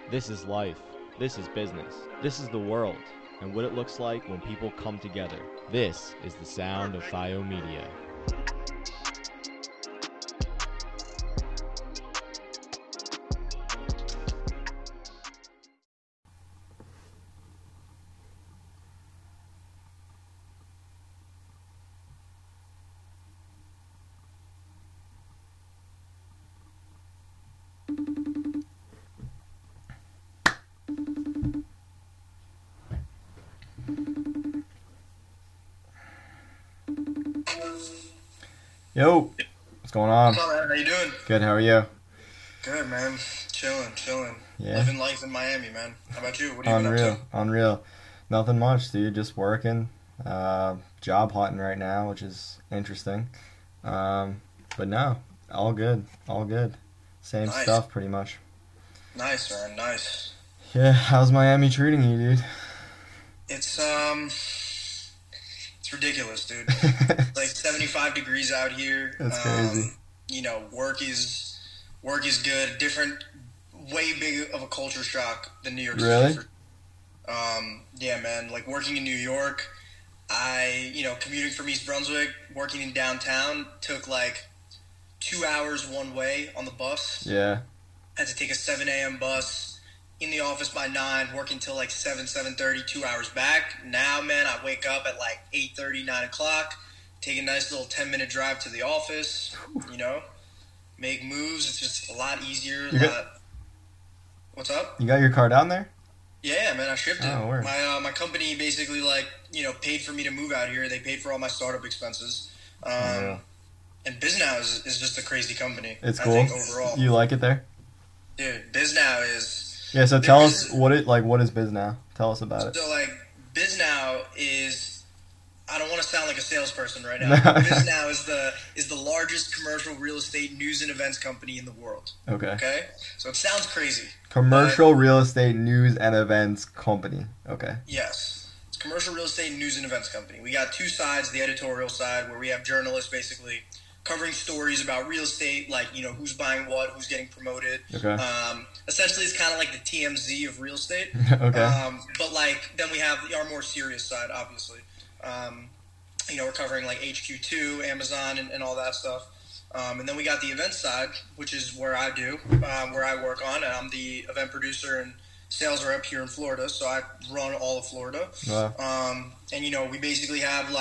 This is life. This is business. This is the world, and what it looks like when people come together. This is the sound of FIO Media. Yo, what's going on? What's up, man? How you doing? Good, how are you? Good, man. Chilling. Yeah. Living life in Miami, man. How about you? What are you been up Unreal. Nothing much, dude. Just working. Job hunting right now, which is interesting. But no, all good. Same Nice. stuff, pretty much. to? Nice, man. Nice. Yeah, how's Miami treating you, dude? It's ridiculous, dude. Like 75 degrees out here. That's crazy. You know, work is good. Different, way big of a culture shock than New York City. Really? Yeah, man. Like working in New York, commuting from East Brunswick, working in downtown took like 2 hours one way on the bus. Yeah. Had to take a 7 a.m. bus, in the office by 9, working till like 7:30, 2 hours back. Now, man, I wake up at like 8:30, 9 o'clock, take a nice little 10-minute drive to the office, make moves. It's just a lot easier. What's up? You got your car down there? Yeah, man, I shipped it. Oh, word. My company basically paid for me to move out here. They paid for all my startup expenses. Yeah. And BizNow is just a crazy company. It's I cool. think overall. You like it there? Dude, BizNow is... Yeah, so tell us what is BizNow? Tell us about it. So, BizNow is... I don't want to sound like a salesperson right now. No. BizNow is the largest commercial real estate news and events company in the world. Okay. Okay? So it sounds crazy. Commercial real estate news and events company. Okay. Yes. It's a commercial real estate news and events company. We got two sides, the editorial side, where we have journalists basically covering stories about real estate, who's buying what, who's getting promoted. Okay. Essentially, it's kind of like the TMZ of real estate. Okay. But then we have our more serious side, obviously. We're covering like HQ2, Amazon, and all that stuff. And then we got the event side, which is where I work on. And I'm the event producer and sales rep here in Florida, so I run all of Florida. Wow. We basically have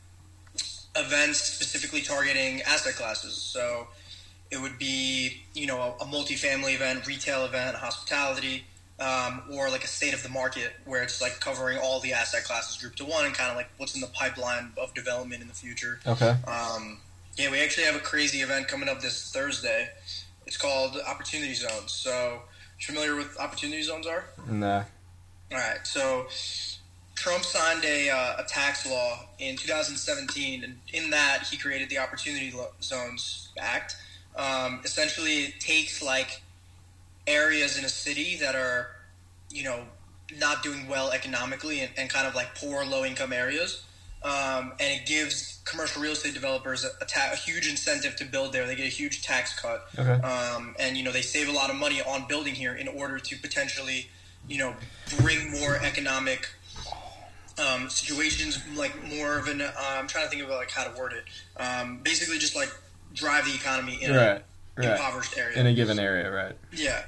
events specifically targeting asset classes. So it would be, a multifamily event, retail event, hospitality, or like a state of the market where it's like covering all the asset classes grouped to one and kind of like what's in the pipeline of development in the future. Okay. We actually have a crazy event coming up this Thursday. It's called Opportunity Zones. So, you familiar with Opportunity Zones are? Nah. All right. So, Trump signed a tax law in 2017, and in that he created the Opportunity Zones Act. Essentially, it takes areas in a city that are, not doing well economically and kind of like poor, low-income areas, and it gives commercial real estate developers a huge incentive to build there. They get a huge tax cut, Okay. and they save a lot of money on building here in order to potentially, bring more economic situations, more of an. I'm trying to think about how to word it. Basically, just drive the economy in an impoverished area. In a given area, right. Yeah.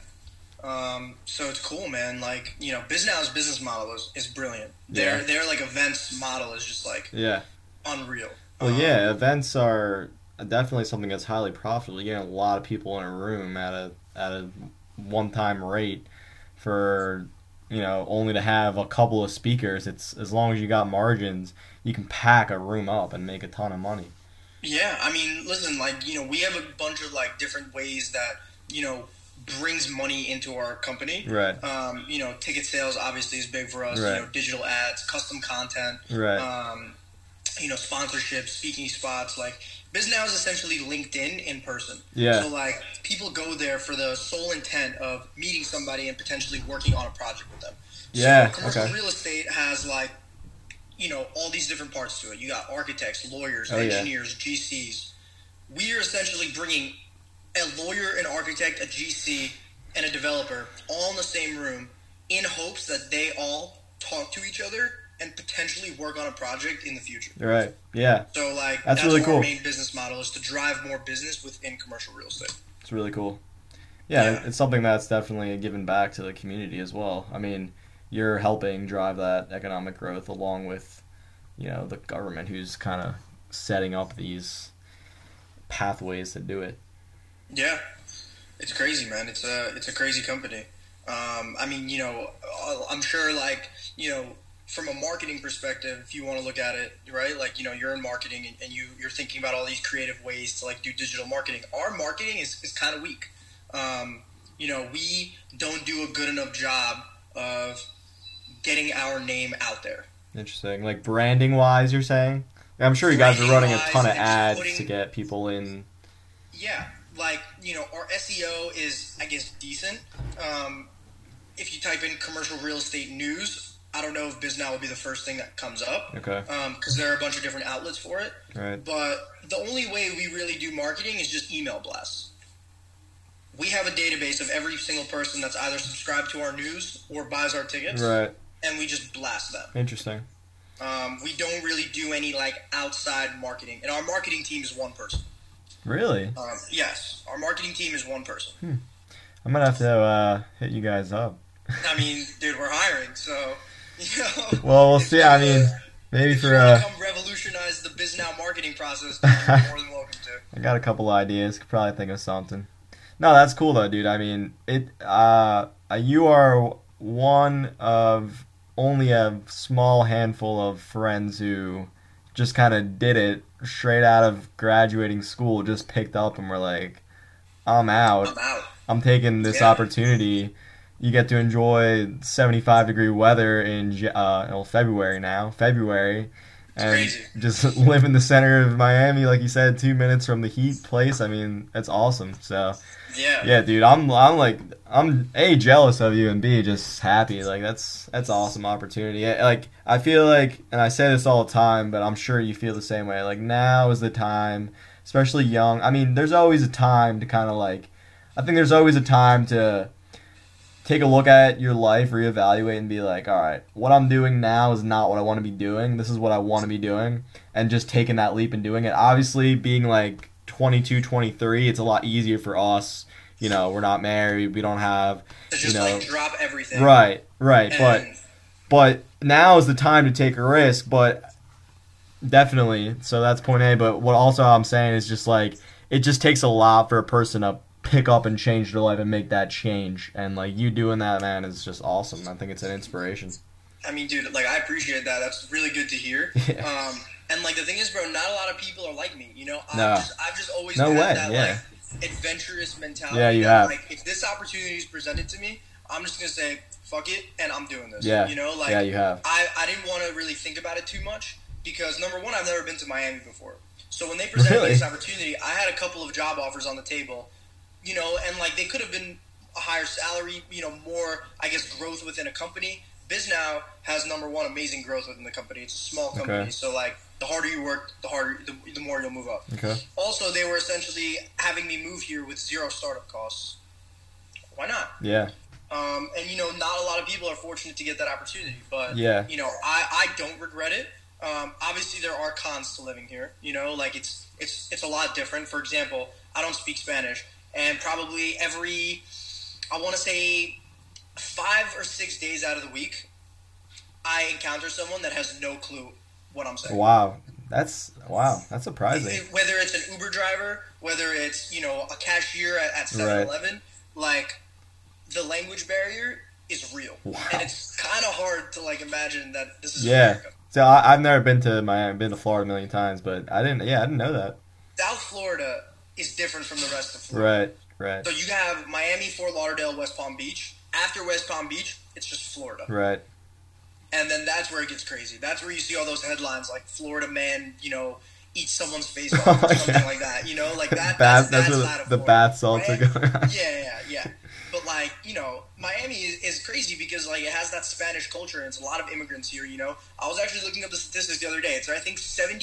So it's cool, man. BizNow's business model is brilliant. Yeah. Their events model is just Yeah. unreal. Well, yeah, events are definitely something that's highly profitable. You get a lot of people in a room at a one-time rate for, only to have a couple of speakers. It's as long as you got margins, you can pack a room up and make a ton of money. Yeah, I mean, listen, we have a bunch of different ways that, brings money into our company. Right. Ticket sales obviously is big for us. Right. Digital ads, custom content. Right. Sponsorships, speaking spots. BizNow is essentially LinkedIn in person. Yeah. So people go there for the sole intent of meeting somebody and potentially working on a project with them. Yeah. So commercial Okay. real estate has all these different parts to it. You got architects, lawyers, Oh, yeah. engineers, GCs. We are essentially bringing a lawyer, an architect, a GC and a developer all in the same room in hopes that they all talk to each other and potentially work on a project in the future. Right. Yeah. So, like, that's really cool. Our main business model is to drive more business within commercial real estate. It's really cool. Yeah, it's something that's definitely given back to the community as well. I mean, you're helping drive that economic growth along with, the government who's kind of setting up these pathways to do it. Yeah, it's crazy, man. It's a crazy company. I mean, I'm sure, like, from a marketing perspective, if you want to look at it, right? Like, you're in marketing and you're thinking about all these creative ways to, like, do digital marketing. Our marketing is kind of weak. We don't do a good enough job of getting our name out there. Interesting. Like, branding-wise, you're saying? I'm sure you guys are running a ton of ads to get people in. Yeah. Like, our SEO is, I guess, decent. If you type in commercial real estate news, I don't know if BizNow will be the first thing that comes up. Okay. Because there are a bunch of different outlets for it. Right. But the only way we really do marketing is just email blasts. We have a database of every single person that's either subscribed to our news or buys our tickets. Right. And we just blast them. Interesting. We don't really do any, like, outside marketing. And our marketing team is one person. Really? Yes. Our marketing team is one person. I'm going to have to hit you guys up. I mean, dude, we're hiring, so, Well, we'll see. I mean, maybe if for... you want to come revolutionize the BizNow marketing process, you're more than welcome to. I got a couple ideas. Could probably think of something. No, that's cool, though, dude. I mean, you are one of only a small handful of friends who just kind of did it straight out of graduating school, just picked up and were like, I'm out. I'm taking this opportunity. You get to enjoy 75-degree weather in February now. And crazy. Just live in the center of Miami, like you said, 2 minutes from the heat place. I mean, that's awesome. So, yeah, dude, I'm A, jealous of you, and B, just happy. Like, that's awesome opportunity. Like, I feel like, and I say this all the time, but I'm sure you feel the same way. Like, now is the time, especially young. I mean, there's always a time to kind of like, I think there's always a time to take a look at your life, reevaluate, and be like, all right, what I'm doing now is not what I want to be doing. This is what I want to be doing. And just taking that leap and doing it. Obviously, being like 22, 23, it's a lot easier for us. We're not married. We don't have, to just, like, drop everything. Right. But now is the time to take a risk. But definitely, so that's point A. But what also I'm saying is just like, it just takes a lot for a person to pick up and change their life and make that change. And, like, you doing that, man, is just awesome. I think it's an inspiration. I mean, dude, like, I appreciate that. That's really good to hear. Yeah. And, like, the thing is, bro, not a lot of people are like me, No. I've just always No had way, that, yeah. like, adventurous mentality. Yeah, you have. Like, if this opportunity is presented to me, I'm just going to say, fuck it, and I'm doing this. Yeah. Like, yeah, you have. I didn't want to really think about it too much because, number one, I've never been to Miami before. So when they presented me this opportunity, I had a couple of job offers on the table, and, like, they could have been a higher salary, more, I guess, growth within a company. BizNow has, number one, amazing growth within the company. It's a small company, Okay. so, like, the harder you work, the more you'll move up. Okay. Also, they were essentially having me move here with zero startup costs. Why not? Yeah. And, not a lot of people are fortunate to get that opportunity, but, Yeah. I don't regret it. Obviously, there are cons to living here, like, it's a lot different. For example, I don't speak Spanish, and probably every, I want to say, 5 or 6 days out of the week, I encounter someone that has no clue what I'm saying. Wow. That's surprising. Whether it's an Uber driver, whether it's, a cashier at 7-Eleven, like, the language barrier is real. Wow. And it's kind of hard to, like, imagine that this is Yeah. America. So I've never been to Miami. I've been to Florida a million times, but I didn't know that. South Florida is different from the rest of Florida. Right. So you have Miami, Fort Lauderdale, West Palm Beach. After West Palm Beach, it's just Florida. Right. And then that's where it gets crazy. That's where you see all those headlines like Florida man, eats someone's face off or something like that. Like that. That's where side of the Florida. bath salts are going on. Yeah. But, like, Miami is crazy because, like, it has that Spanish culture and it's a lot of immigrants here, I was actually looking up the statistics the other day. It's, I think,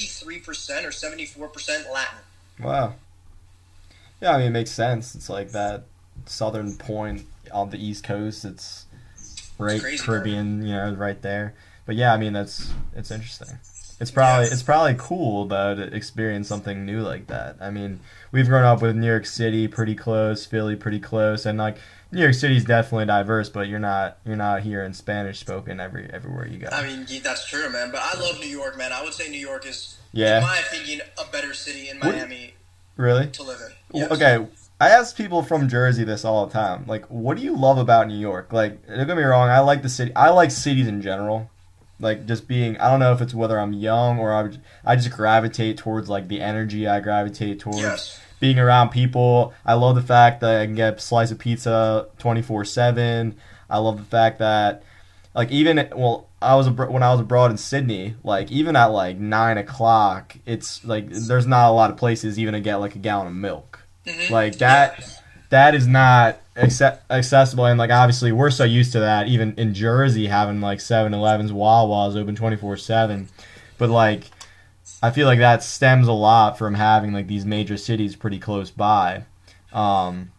73% or 74% Latin. Wow. Yeah, I mean, it makes sense. It's like that southern point on the East Coast. It's right crazy, Caribbean, right there. But yeah, I mean it's interesting. It's probably cool though to experience something new like that. I mean, we've grown up with New York City pretty close, Philly pretty close, and like New York City's definitely diverse, but you're not hearing Spanish spoken everywhere you go. I mean, that's true, man. But I love New York, man. I would say New York is, Yeah. in my opinion, a better city in Miami Really? to live in. Yes. Okay, I ask people from Jersey this all the time. Like, what do you love about New York? Like, don't get me wrong, I like the city. I like cities in general. Like, just being, I don't know if it's whether I'm young or I just gravitate towards, like, the energy I gravitate towards. Yes. Being around people. I love the fact that I can get a slice of pizza 24/7. I love the fact that, like, even, when I was abroad in Sydney, like, even at, like, 9 o'clock, it's, like, there's not a lot of places even to get, like, a gallon of milk. Mm-hmm. Like, that is not accessible, and like obviously we're so used to that even in Jersey having like 7-Elevens, Wawa's open 24/7, but like I feel like that stems a lot from having like these major cities pretty close by, and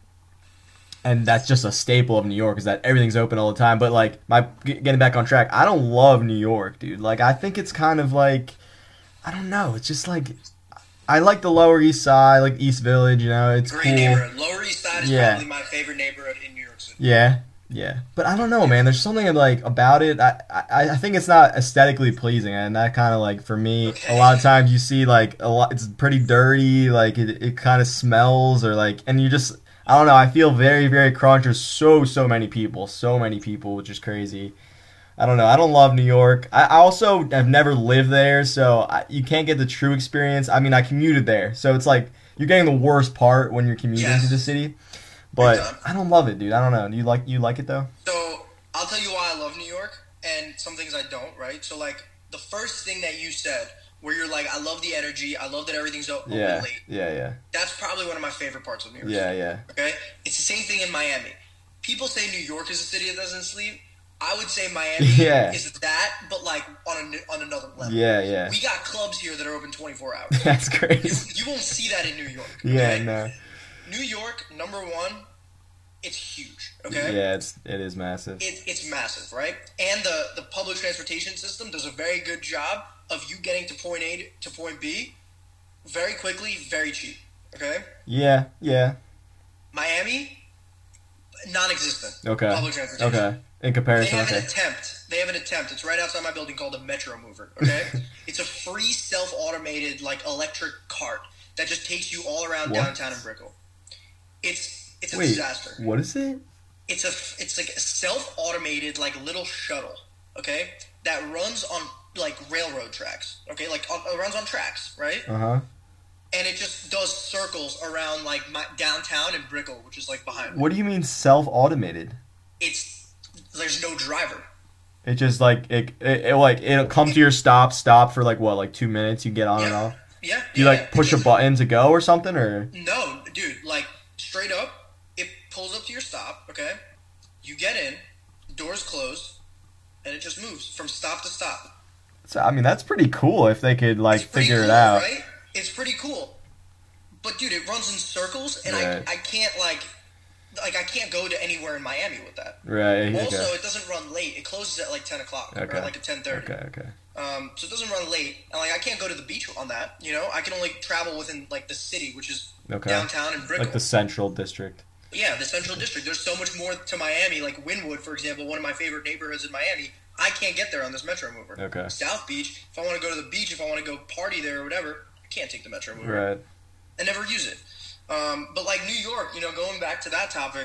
that's just a staple of New York is that everything's open all the time. But like getting back on track, I don't love New York, dude. Like I think it's kind of like, I don't know, it's just like, I like the Lower East Side, like East Village, it's Great cool. neighborhood. Lower East Side is probably my favorite neighborhood in New York City. Yeah. But I don't know, man. There's something like about it. I think it's not aesthetically pleasing, and that kind of like for me, a lot of times you see like a lot. It's pretty dirty. Like it kind of smells, or like, and you just, I don't know. I feel very, very crunch. There's so many people, which is crazy. I don't know. I don't love New York. I also have never lived there, so you can't get the true experience. I mean, I commuted there, so it's like you're getting the worst part when you're commuting to the city. But I don't love it, dude. I don't know. Do you like it though? So I'll tell you why I love New York, and some things I don't. Right. So like the first thing that you said, where you're like, I love the energy. I love that everything's open late. Yeah. That's probably one of my favorite parts of New York. Yeah. Okay. It's the same thing in Miami. People say New York is a city that doesn't sleep. I would say Miami is that, but like on another level. Yeah. We got clubs here that are open 24 hours. That's crazy. You won't see that in New York. Okay? Yeah, no. New York, number one, it's huge. Okay. Yeah, it is massive. It's massive, right? And the public transportation system does a very good job of you getting to point A to point B very quickly, very cheap. Okay. Yeah. Miami, non-existent. Okay. Public transportation. Okay. In comparison, They have an attempt. It's right outside my building called a Metro Mover. Okay, it's a free self-automated like electric cart that just takes you all around downtown in Brickell. It's a disaster. What is it? It's like a self-automated like little shuttle. Okay, that runs on like railroad tracks. Okay, like runs on tracks, right? And it just does circles around like downtown in Brickell, which is like behind me. What do you mean self-automated? There's no driver. It just like it'll come to your stop for like what, like 2 minutes, you get on and off? Yeah. Do you like push a button to go or something, or? No, dude, like straight up, it pulls up to your stop, okay? You get in, doors closed, and it just moves from stop to stop. So I mean that's pretty cool if they could like figure it out. Right? It's pretty cool. But dude, it runs in circles, and I can't I can't go to anywhere in Miami with that. Right. Also, it doesn't run late. It closes at like 10 o'clock, or like at 10:30. Okay. So it doesn't run late. And like I can't go to the beach on that. I can only travel within like the city, which is downtown and Brickell. Like the Central District. Yeah, the Central District. There's so much more to Miami. Like Wynwood, for example, one of my favorite neighborhoods in Miami. I can't get there on this Metro Mover. Okay. South Beach. If I want to go to the beach, if I want to go party there or whatever, I can't take the Metro Mover. Right. I never use it. But like New York, going back to that topic,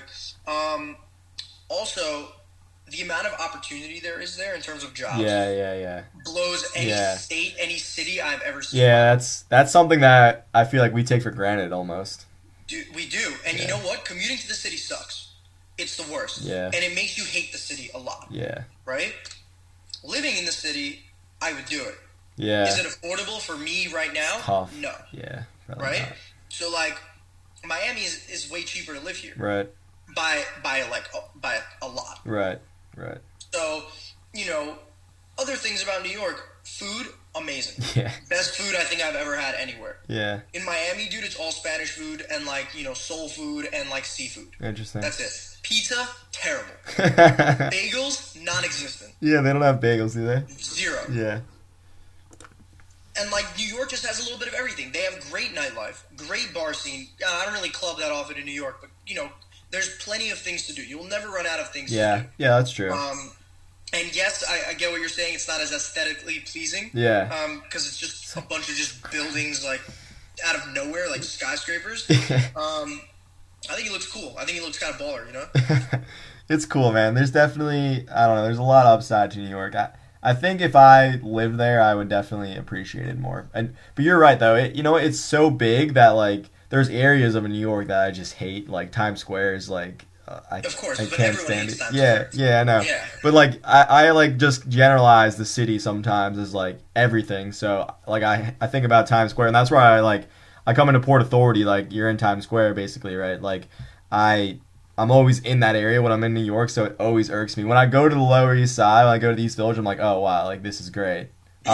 also the amount of opportunity there is there in terms of jobs. Yeah. Blows any state, any city I've ever seen. Yeah, that's something that I feel like we take for granted almost. Dude, we do. And you know what? Commuting to the city sucks. It's the worst. Yeah. And it makes you hate the city a lot. Yeah. Right? Living in the city, I would do it. Yeah. Is it affordable for me right now? Tough. No. Yeah. Right? Not. So like Miami is way cheaper to live here. Right. By a lot. Right. So, other things about New York, Food, amazing. Yeah. Best food I think I've ever had anywhere. Yeah. In Miami, dude, it's all Spanish food and like, soul food and like seafood. Interesting. That's it. Pizza, terrible. Bagels, non-existent. Yeah, they don't have bagels, do they? Zero. Yeah. And like New York just has a little bit of everything. They have great nightlife, great bar scene. I don't really club that often in New York, but there's plenty of things to do. You'll never run out of things to do. Yeah, that's true. And yes, I get what you're saying. It's not as aesthetically pleasing. Yeah. Because it's just a bunch of just buildings like out of nowhere, like skyscrapers. I think it looks cool. I think it looks kind of baller, It's cool, man. There's definitely, I don't know, there's a lot of upside to New York. I think if I lived there, I would definitely appreciate it more. But you're right, though. It's so big that, like, there's areas of New York that I just hate. Like, Times Square is, like, of course, I but can't everyone stand hates it. Times Square. Yeah, I know. Yeah. But, like, I like, just generalize the city sometimes as, like, everything. So, like, I think about Times Square, and that's where I come into Port Authority. Like, you're in Times Square, basically, right? Like, I'm always in that area when I'm in New York, so it always irks me. When I go to the Lower East Side, when I go to the East Village, I'm like, oh, wow, like, this is great.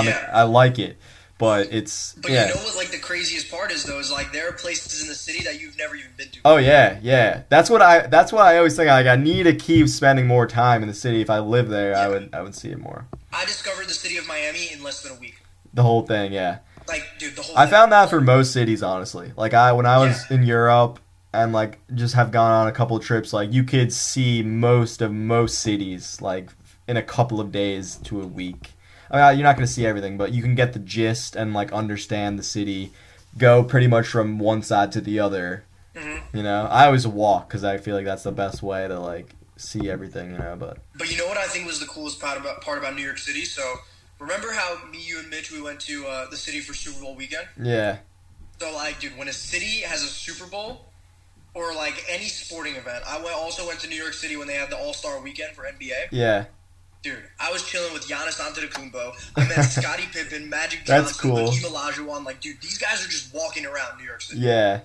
I like it, but it's, But you know what, like, the craziest part is, though, is, like, there are places in the city that you've never even been to. Oh, yeah. That's what I always think. Like, I need to keep spending more time in the city. If I live there, Yeah. I would see it more. I discovered the city of Miami in less than a week. The whole thing, yeah. Like, dude, the whole I thing. found that for most cities, honestly. Like, when I was in Europe and, like, just have gone on a couple of trips, like, you could see most cities, like, in a couple of days to a week. I mean, you're not going to see everything, but you can get the gist and, like, understand the city, go pretty much from one side to the other. Mm-hmm. I always walk because I feel like that's the best way to, like, see everything, but... But you know what I think was the coolest part about New York City? So, remember how me, you, and Mitch, we went to the city for Super Bowl weekend? Yeah. So, like, dude, when a city has a Super Bowl, or, like, any sporting event, I also went to New York City when they had the All-Star Weekend for NBA. Yeah. Dude, I was chilling with Giannis Antetokounmpo. I met Scottie Pippen, Magic That's Johnson, cool. Hakeem Olajuwon. Like, dude, these guys are just walking around New York City. Yeah.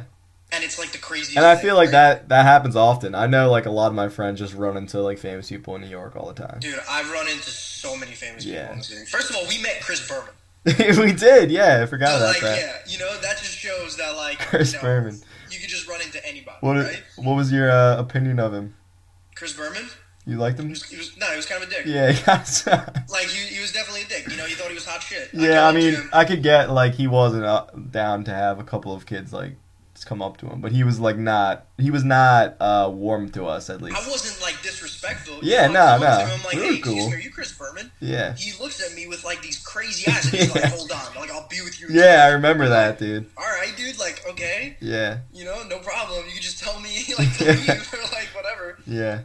And it's, like, the craziest And I thing, feel like right? that happens often. I know, like, a lot of my friends just run into, like, famous people in New York all the time. Dude, I've run into so many famous people in the city. First of all, we met Chris Berman. We did, yeah. I forgot So, about like, that. yeah, that just shows that, like, Chris Berman. You could just run into anybody, What right? was your opinion of him? Chris Berman? You liked him? He was kind of a dick. Yeah, Like, he was definitely a dick. He thought he was hot shit. yeah. I mean, I could get like he wasn't down to have a couple of kids like just come up to him, but he was like not. He was not warm to us at least. I wasn't like disrespectful. Yeah, no. no. I'm like, We hey, were excuse cool. me, are you Chris Berman? Yeah. He looks at me with like these crazy eyes, and he's like, hold on, like I'll be with you. Yeah, I remember that, dude. All right, dude. Like, okay. Yeah. No problem. You can just tell me like to leave or like whatever. Yeah.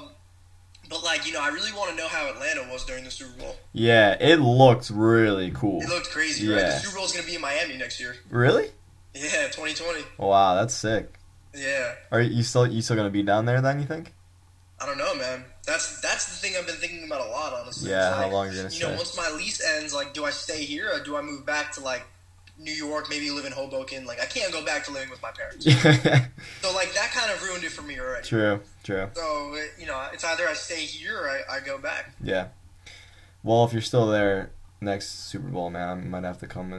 But like, I really want to know how Atlanta was during the Super Bowl. Yeah, it looked really cool. It looked crazy, right? The Super Bowl is gonna be in Miami next year. Really? Yeah, 2020. Wow, that's sick. Yeah. Are you still gonna be down there then? You think? I don't know, man. That's the thing I've been thinking about a lot, honestly. Yeah, It's how like, long you're gonna stay? Once my lease ends, like, do I stay here or do I move back to like New York? Maybe live in Hoboken. Like, I can't go back to living with my parents. So like that kind of ruined it for me already. True. So it's either I stay here or I go back. Yeah. Well, if you're still there next Super Bowl, man, I might have to come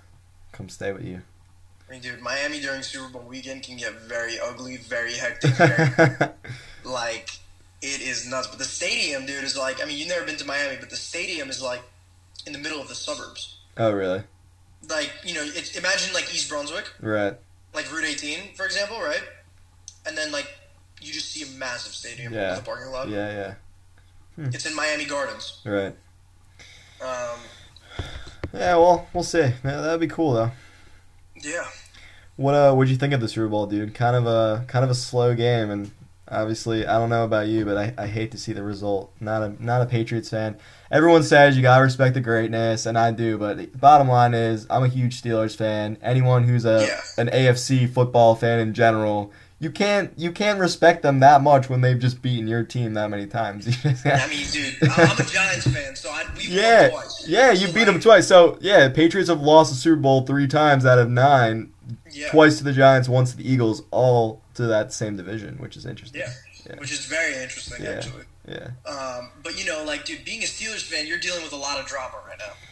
stay with you. I mean, dude, Miami during Super Bowl weekend can get very ugly, very hectic. Very, like, it is nuts. But the stadium, dude, is like, I mean, you've never been to Miami, but the stadium is like in the middle of the suburbs. Oh, really? Like, it's, imagine like East Brunswick. Right. Like Route 18, for example, right? And then, like, you just see a massive stadium Yeah. with a parking lot. Yeah. It's in Miami Gardens. Right. Yeah, well, we'll see. Yeah, that'd be cool, though. Yeah. What'd you think of the Super Bowl, dude? Kind of a slow game, and obviously, I don't know about you, but I hate to see the result. Not a Patriots fan. Everyone says you gotta respect the greatness, and I do, but the bottom line is I'm a huge Steelers fan. Anyone who's an AFC football fan in general, you can't respect them that much when they've just beaten your team that many times. I mean, dude, I'm a Giants fan, so we've yeah, won twice. yeah, you beat them twice. So yeah, Patriots have lost the Super Bowl 3 times out of 9. Yeah. Twice to the Giants, once to the Eagles, all to that same division, which is interesting. Yeah. Which is very interesting, actually. Yeah. But like, dude, being a Steelers fan, you're dealing with a lot of drama right now.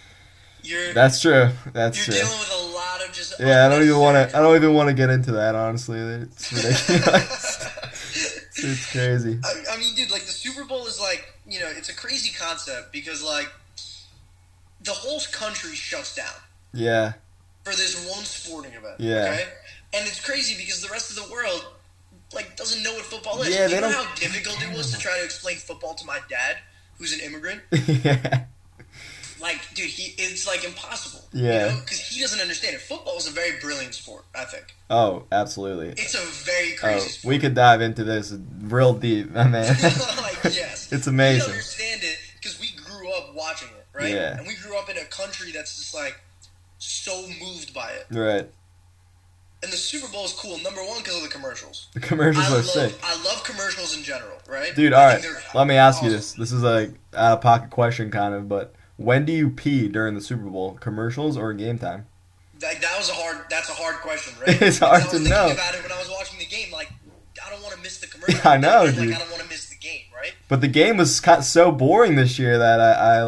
That's true. That's You're true. dealing with a lot of just. Yeah, I don't even want to get into that. Honestly, it's ridiculous. It's crazy. I mean, dude, like the Super Bowl is like, it's a crazy concept because like the whole country shuts down. Yeah. For this one sporting event. Yeah. Okay? And it's crazy because the rest of the world like doesn't know what football is. Yeah, you they know don't. how difficult it was to try to explain football to my dad, who's an immigrant. Yeah. Like, dude, it's like impossible. Yeah. Because he doesn't understand it. Football is a very brilliant sport, I think. Oh, absolutely. It's a very crazy sport. We could dive into this real deep, my man. Like, yes. It's amazing. We understand it because we grew up watching it, right? Yeah. And we grew up in a country that's just like so moved by it. Right. And the Super Bowl is cool, number one, because of the commercials. The commercials are sick. I love commercials in general, right? Dude, alright. Let me ask you this. This is a out-of-pocket question, kind of, but when do you pee during the Super Bowl? Commercials or game time? That's a hard question, right? It's hard to know. I was thinking about it when I was watching the game, like, I don't want to miss the commercial. I know, dude. Like, I don't want to miss the game, right? But the game was so boring this year that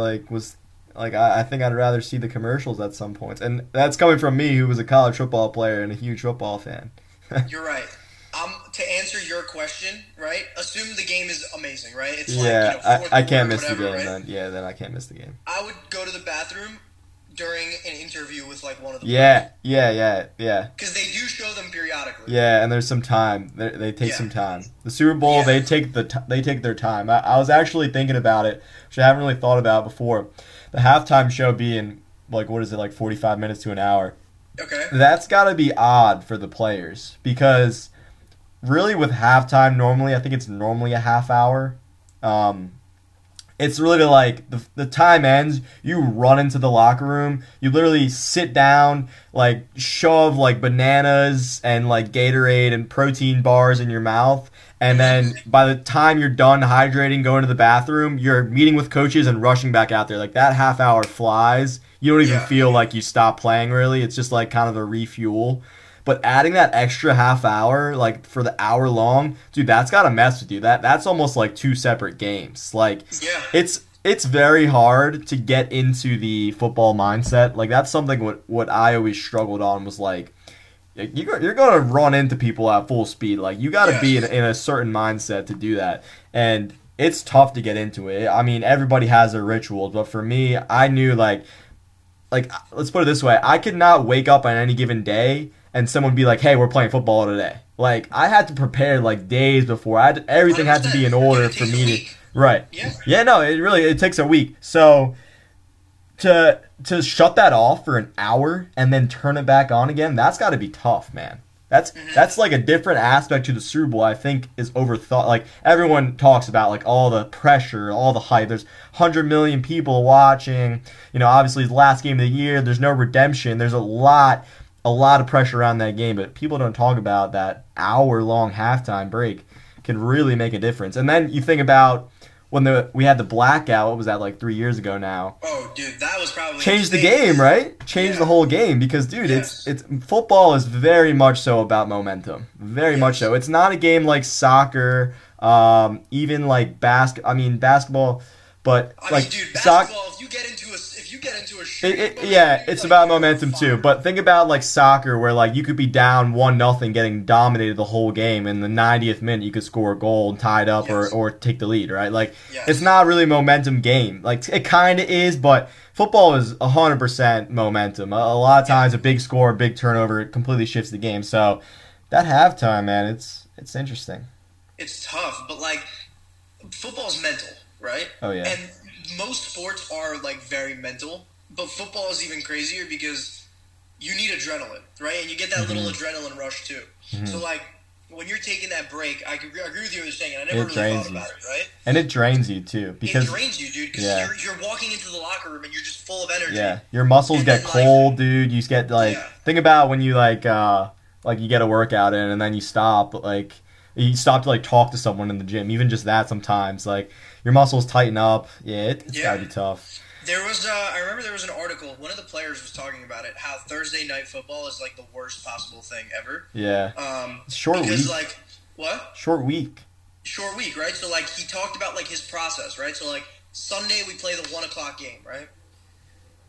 I think I'd rather see the commercials at some points. And that's coming from me, who was a college football player and a huge football fan. You're right. To answer your question, right? Assume the game is amazing, right? It's I can't miss the game right? then. Yeah, then I can't miss the game. I would go to the bathroom during an interview with like one of the Yeah. Because they do show them periodically. Yeah, and there's some time. They take some time. The Super Bowl, they take their time. I was actually thinking about it, which I haven't really thought about before. The halftime show being like 45 minutes to an hour. Okay. That's got to be odd for the players because really with halftime normally, I think it's normally a half hour. It's really like the time ends, you run into the locker room, you literally sit down, like shove like bananas and like Gatorade and protein bars in your mouth, and then by the time you're done hydrating, going to the bathroom, you're meeting with coaches and rushing back out there. Like that half hour flies. You don't even feel like you stopped playing really. It's just like kind of a refuel. But adding that extra half hour, like for the hour long, dude, that's gotta mess with you. That's almost like two separate games. Like, it's very hard to get into the football mindset. Like that's something what I always struggled on was like, you're gonna run into people at full speed. Like you gotta be in a certain mindset to do that, and it's tough to get into it. I mean, everybody has their rituals, but for me, I knew like let's put it this way, I could not wake up on any given day and someone be like, hey, we're playing football today. Like, I had to prepare, like, days before. Everything had to be in order for me to... Right. Yeah, no, it takes a week. So, to shut that off for an hour and then turn it back on again, that's got to be tough, man. That's like a different aspect to the Super Bowl I think is overthought. Like, everyone talks about, like, all the pressure, all the hype. There's 100 million people watching. You know, obviously, it's the last game of the year. There's no redemption. There's a lot of pressure around that game, but people don't talk about that hour-long halftime break can really make a difference. And then you think about when we had the blackout, what was that, like 3 years ago now? Oh, dude, that was probably... Changed the game, right? Changed the whole game because, dude, it's football is very much so about momentum. Very much so. It's not a game like soccer, even like basketball, but dude, basketball, if you get into a it's about momentum too. But think about like soccer, where like you could be down 1-0, getting dominated the whole game, and the 90th minute you could score a goal and tie it up or take the lead, right? Like it's not really a momentum game. Like it kind of is, but football is 100% momentum. A lot of times, a big score, a big turnover, it completely shifts the game. So that halftime, man, it's interesting. It's tough, but like football's mental, right? Oh yeah. And most sports are like very mental, but football is even crazier because you need adrenaline, right? And you get that little adrenaline rush too. So like when you're taking that break, I agree with you what you're saying, and I never really thought about it, right? And it drains you too, because it drains you, dude, because you're walking into the locker room and you're just full of energy. Yeah, your muscles get cold, dude. You get like think about when you like you get a workout in and then you stop, like you stop to like talk to someone in the gym. Even just that sometimes, like your muscles tighten up. Yeah, it's gotta be tough. There was I remember there was an article. One of the players was talking about it. How Thursday night football is like the worst possible thing ever. Yeah. Short week. Like what? Short week, right? So like he talked about like his process, right? So like Sunday we play the 1:00 game, right?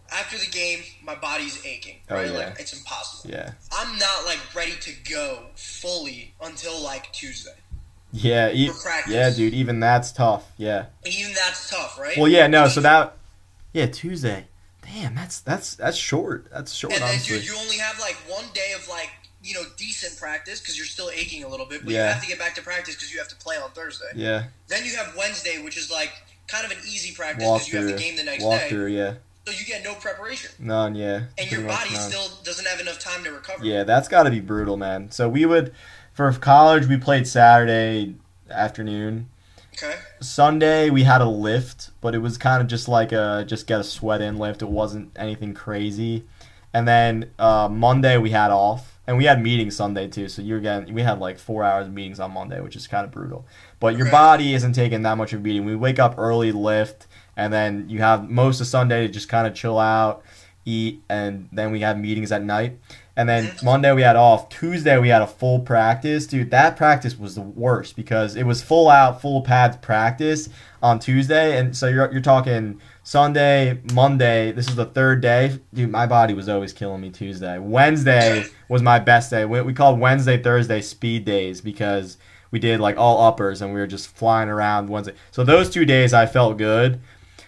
after the game, my body's aching. Oh, Right? yeah. Like, it's impossible. Yeah. I'm not, like, ready to go fully until, like, Tuesday. Yeah. For practice. Yeah, dude. Even that's tough. Yeah. Even that's tough, right? Well, yeah. No. So that. Yeah, Tuesday. Damn, that's short. That's short. And then, honestly. dude, you only have, like, one day of, like, you know, decent practice because you're still aching a little bit, but Yeah. you have to get back to practice because you have to play on Thursday. Yeah. Then you have Wednesday, which is, like, kind of an easy practice Walk because you have through. the game the next Walk day. through. Yeah. So you get no preparation. None. Yeah. And Pretty your much body none. still doesn't have enough time to recover. Yeah, that's got to be brutal, man. So we would, for college, we played Saturday afternoon. Okay. Sunday we had a lift, but it was kind of just like a just get a sweat in lift. It wasn't anything crazy. And then Monday we had off, and we had meetings Sunday too. So we had like 4 hours of meetings on Monday, which is kind of brutal. But your Okay. body isn't taking that much of a beating. We wake up early, lift, and then you have most of Sunday to just kind of chill out, eat, and then we have meetings at night. And then Monday we had off. Tuesday we had a full practice. Dude, that practice was the worst because it was full out, full pads practice on Tuesday. And so you're talking Sunday, Monday. This is the third day. Dude, my body was always killing me Tuesday. Wednesday was my best day. We called Wednesday, Thursday speed days because we did like all uppers and we were just flying around Wednesday. So those 2 days I felt good.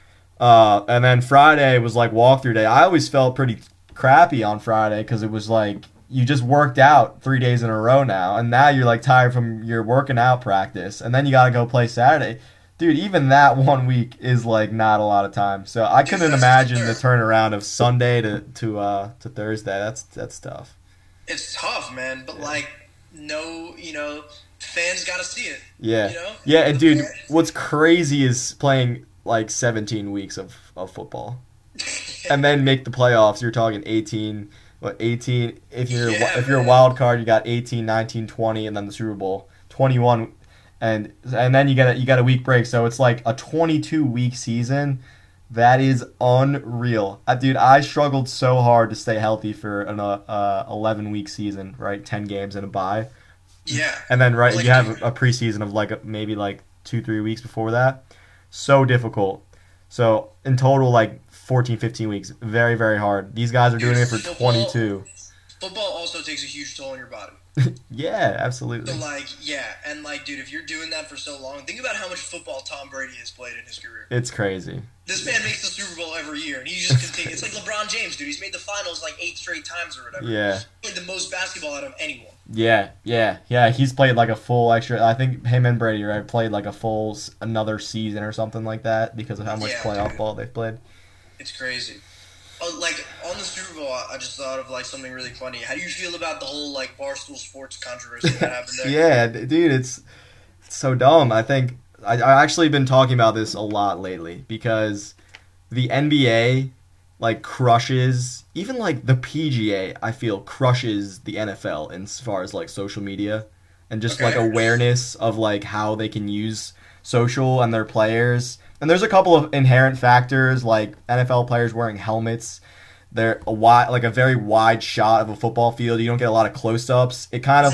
And then Friday was like walkthrough day. I always felt pretty crappy on Friday because it was like you just worked out 3 days in a row now, and now you're like tired from your working out practice, and then you got to go play Saturday. Dude, even that 1 week is like not a lot of time. So I couldn't imagine the turnaround of Sunday to Thursday. That's tough. It's tough, man. But like, no, you know, fans got to see it. Yeah, You know? yeah, and dude, what's crazy is playing like 17 weeks of football. And then make the playoffs. You're talking 18. If you're a wild card, you got 18, 19, 20, and then the Super Bowl 21, and then you get a week break. So it's like a 22-week season. That is unreal, dude. I struggled so hard to stay healthy for an 11-week season, right? 10 games and a bye. Yeah. And then Like, you have a preseason of like maybe like 2-3 weeks before that. So difficult. So in total, like 14, 15 weeks. Very, very hard. These guys are doing it for 22. Football also takes a huge toll on your body. Yeah, absolutely. So, like, yeah. And, like, dude, if you're doing that for so long, think about how much football Tom Brady has played in his career. It's crazy. This man makes the Super Bowl every year, and he just continues. It's like LeBron James, dude. He's made the finals like 8 straight times or whatever. Yeah. He's played the most basketball out of anyone. Yeah. He's played like a full extra. I think him and Brady, right, played like a full another season or something like that because of how much playoff ball they've played. It's crazy. Like, on the Super Bowl, I just thought of, like, something really funny. How do you feel about the whole, like, Barstool Sports controversy that happened there? Yeah, dude, it's so dumb. I think I actually been talking about this a lot lately because the NBA, like, crushes, even, like, the PGA, I feel, crushes the NFL as far as, like, social media and just, like, awareness of, like, how they can use social and their players. And there's a couple of inherent factors, like NFL players wearing helmets. They're a very wide shot of a football field. You don't get a lot of close-ups. It kind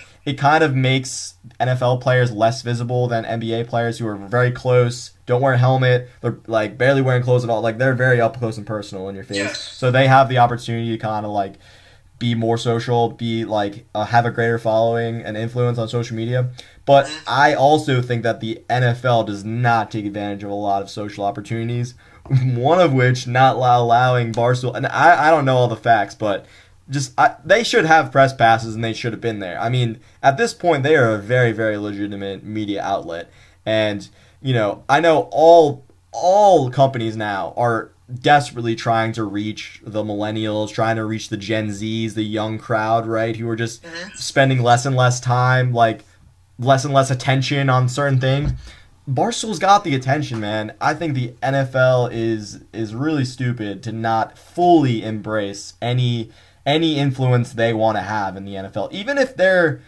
of makes NFL players less visible than NBA players who are very close, don't wear a helmet, they're like barely wearing clothes at all. Like they're very up close and personal in your face. Yes. So they have the opportunity to kind of like be more social, be like have a greater following and influence on social media. But I also think that the NFL does not take advantage of a lot of social opportunities. One of which not allowing Barstool, and I don't know all the facts, but they should have press passes and they should have been there. I mean, at this point, they are a very, very legitimate media outlet, and you know, I know all companies now are desperately trying to reach the millennials, trying to reach the Gen Zs, the young crowd, right, who are just spending less and less time, like less and less attention on certain things. Barstool's got the attention, man. I think the NFL is really stupid to not fully embrace any influence they want to have in the NFL. Even if they're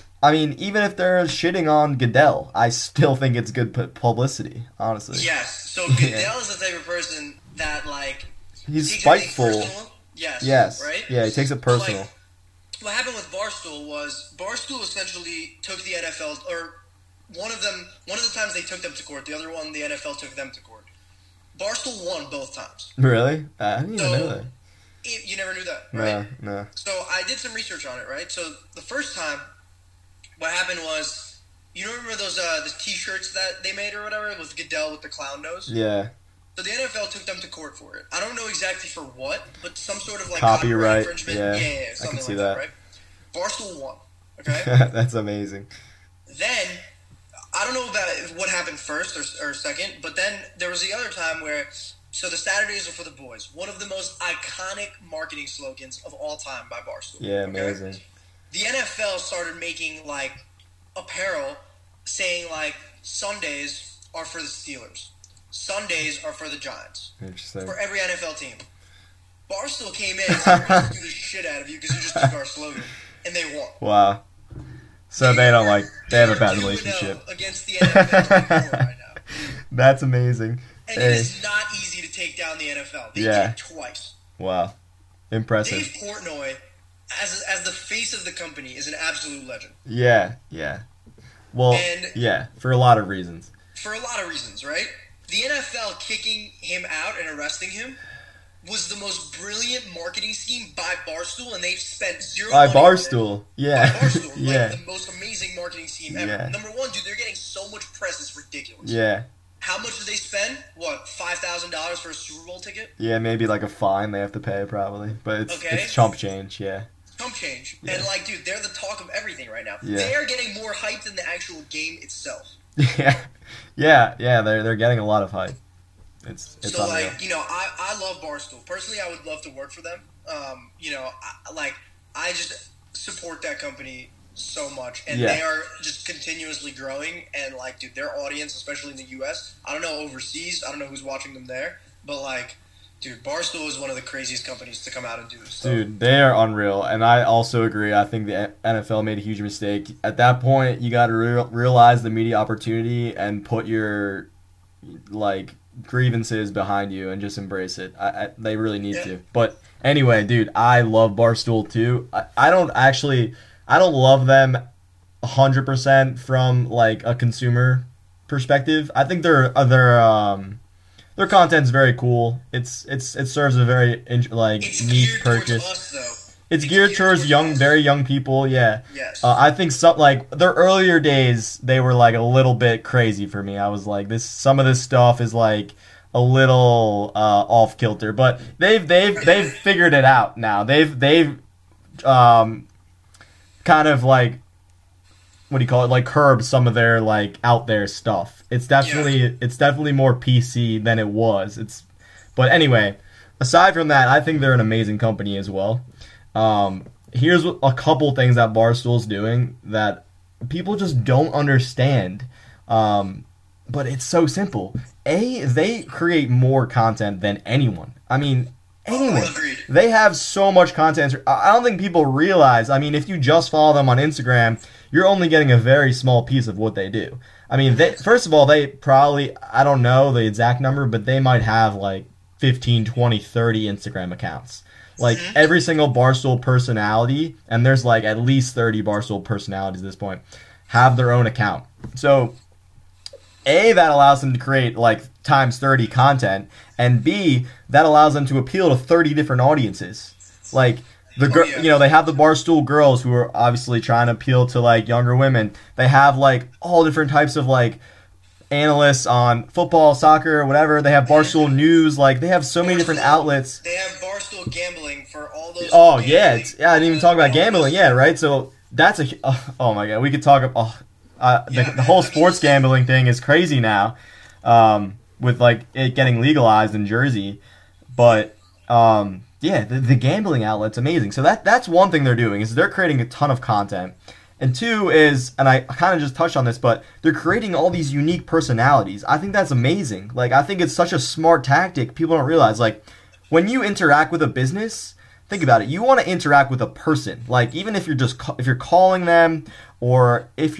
shitting on Goodell, I still think it's good publicity, honestly. Yes. So Goodell is the type of person that, like, he's spiteful. Yes. Right? Yeah, he takes it personal. Like, what happened with Barstool was Barstool essentially took the NFL, or one of the times they took them to court, the other one the NFL took them to court. Barstool won both times. Really? I didn't even So, know that. You never knew that, right? No. So I did some research on it, right? So the first time, what happened was, you don't remember those the T-shirts that they made or whatever with Goodell with the clown nose? Yeah. So the NFL took them to court for it. I don't know exactly for what, but some sort of like Copyright, infringement. yeah. Yeah, I something can see like that, that. right? Barstool won. Okay. That's amazing. Then I don't know about what happened first or second, but then there was the other time where. So the Saturdays are for the boys. One of the most iconic marketing slogans of all time by Barstool. Yeah, okay? amazing. The NFL started making like apparel saying like Sundays are for the Steelers. Sundays are for the Giants. Interesting. For every NFL team. Barstool came in and said, we're going to do the shit out of you because you just took our slogan. And they won. Wow. So they have a bad relationship. Against the NFL right now. That's amazing. And it is not easy to take down the NFL. They did it twice. Wow. Impressive. Dave Portnoy, as the face of the company, is an absolute legend. Yeah. Well, for a lot of reasons. For a lot of reasons, right? The NFL kicking him out and arresting him was the most brilliant marketing scheme by Barstool, and they've spent zero money Barstool. on it. Yeah. By Barstool. Yeah. Like the most amazing marketing scheme ever. Yeah. Number one, dude, they're getting so much press, it's ridiculous. Yeah. How much did they spend? What, $5,000 for a Super Bowl ticket? Yeah, maybe like a fine they have to pay probably, but it's chump change. Yeah. Chump change. Yeah. And like, dude, they're the talk of everything right now. Yeah. They are getting more hype than the actual game itself. Yeah. They're getting a lot of hype. It's so unreal. like, you know, I love Barstool. Personally, I would love to work for them. You know, I just support that company so much, and they are just continuously growing. And like, dude, their audience, especially in the U.S., I don't know overseas, I don't know who's watching them there, but like, dude, Barstool is one of the craziest companies to come out and do this stuff. Dude, they are unreal, and I also agree. I think the NFL made a huge mistake. At that point, you got to realize the media opportunity and put your like grievances behind you and just embrace it. They really need to. But anyway, dude, I love Barstool too. I don't love them 100% from like a consumer perspective. I think their content's very cool. It serves a very niche purchase. It's geared towards very young people. Yeah. Yes. I think their earlier days, they were like a little bit crazy for me. I was like, some of this stuff is like a little off kilter, but they've figured it out now. They've kind of like, what do you call it? Like curb some of their like out there stuff. It's definitely more PC than it was. But anyway, aside from that, I think they're an amazing company as well. Here's a couple things that Barstool's doing that people just don't understand. But it's so simple. They create more content than anyone. I mean, anyone. They have so much content. I don't think people realize. I mean, if you just follow them on Instagram, you're only getting a very small piece of what they do. I mean, first of all, they probably, I don't know the exact number, but they might have like 15, 20, 30 Instagram accounts. Like every single Barstool personality, and there's like at least 30 Barstool personalities at this point, have their own account. So A, that allows them to create like times 30 content, and B, that allows them to appeal to 30 different audiences. Like they have the Barstool girls who are obviously trying to appeal to like younger women. They have like all different types of like analysts on football, soccer, whatever. They have Barstool News. Like they have so many different outlets. They have Barstool Gambling for all those. Oh yeah, I didn't even talk about gambling. Yeah, right. So that's oh my god, we could talk about the whole sports gambling thing is crazy now, with like it getting legalized in Jersey, but the gambling outlet's amazing. So that's one thing they're doing is they're creating a ton of content. And two is, and I kind of just touched on this, but they're creating all these unique personalities. I think that's amazing. Like, I think it's such a smart tactic. People don't realize, like, when you interact with a business, think about it. You want to interact with a person. Like, even if you're calling them, or if you're just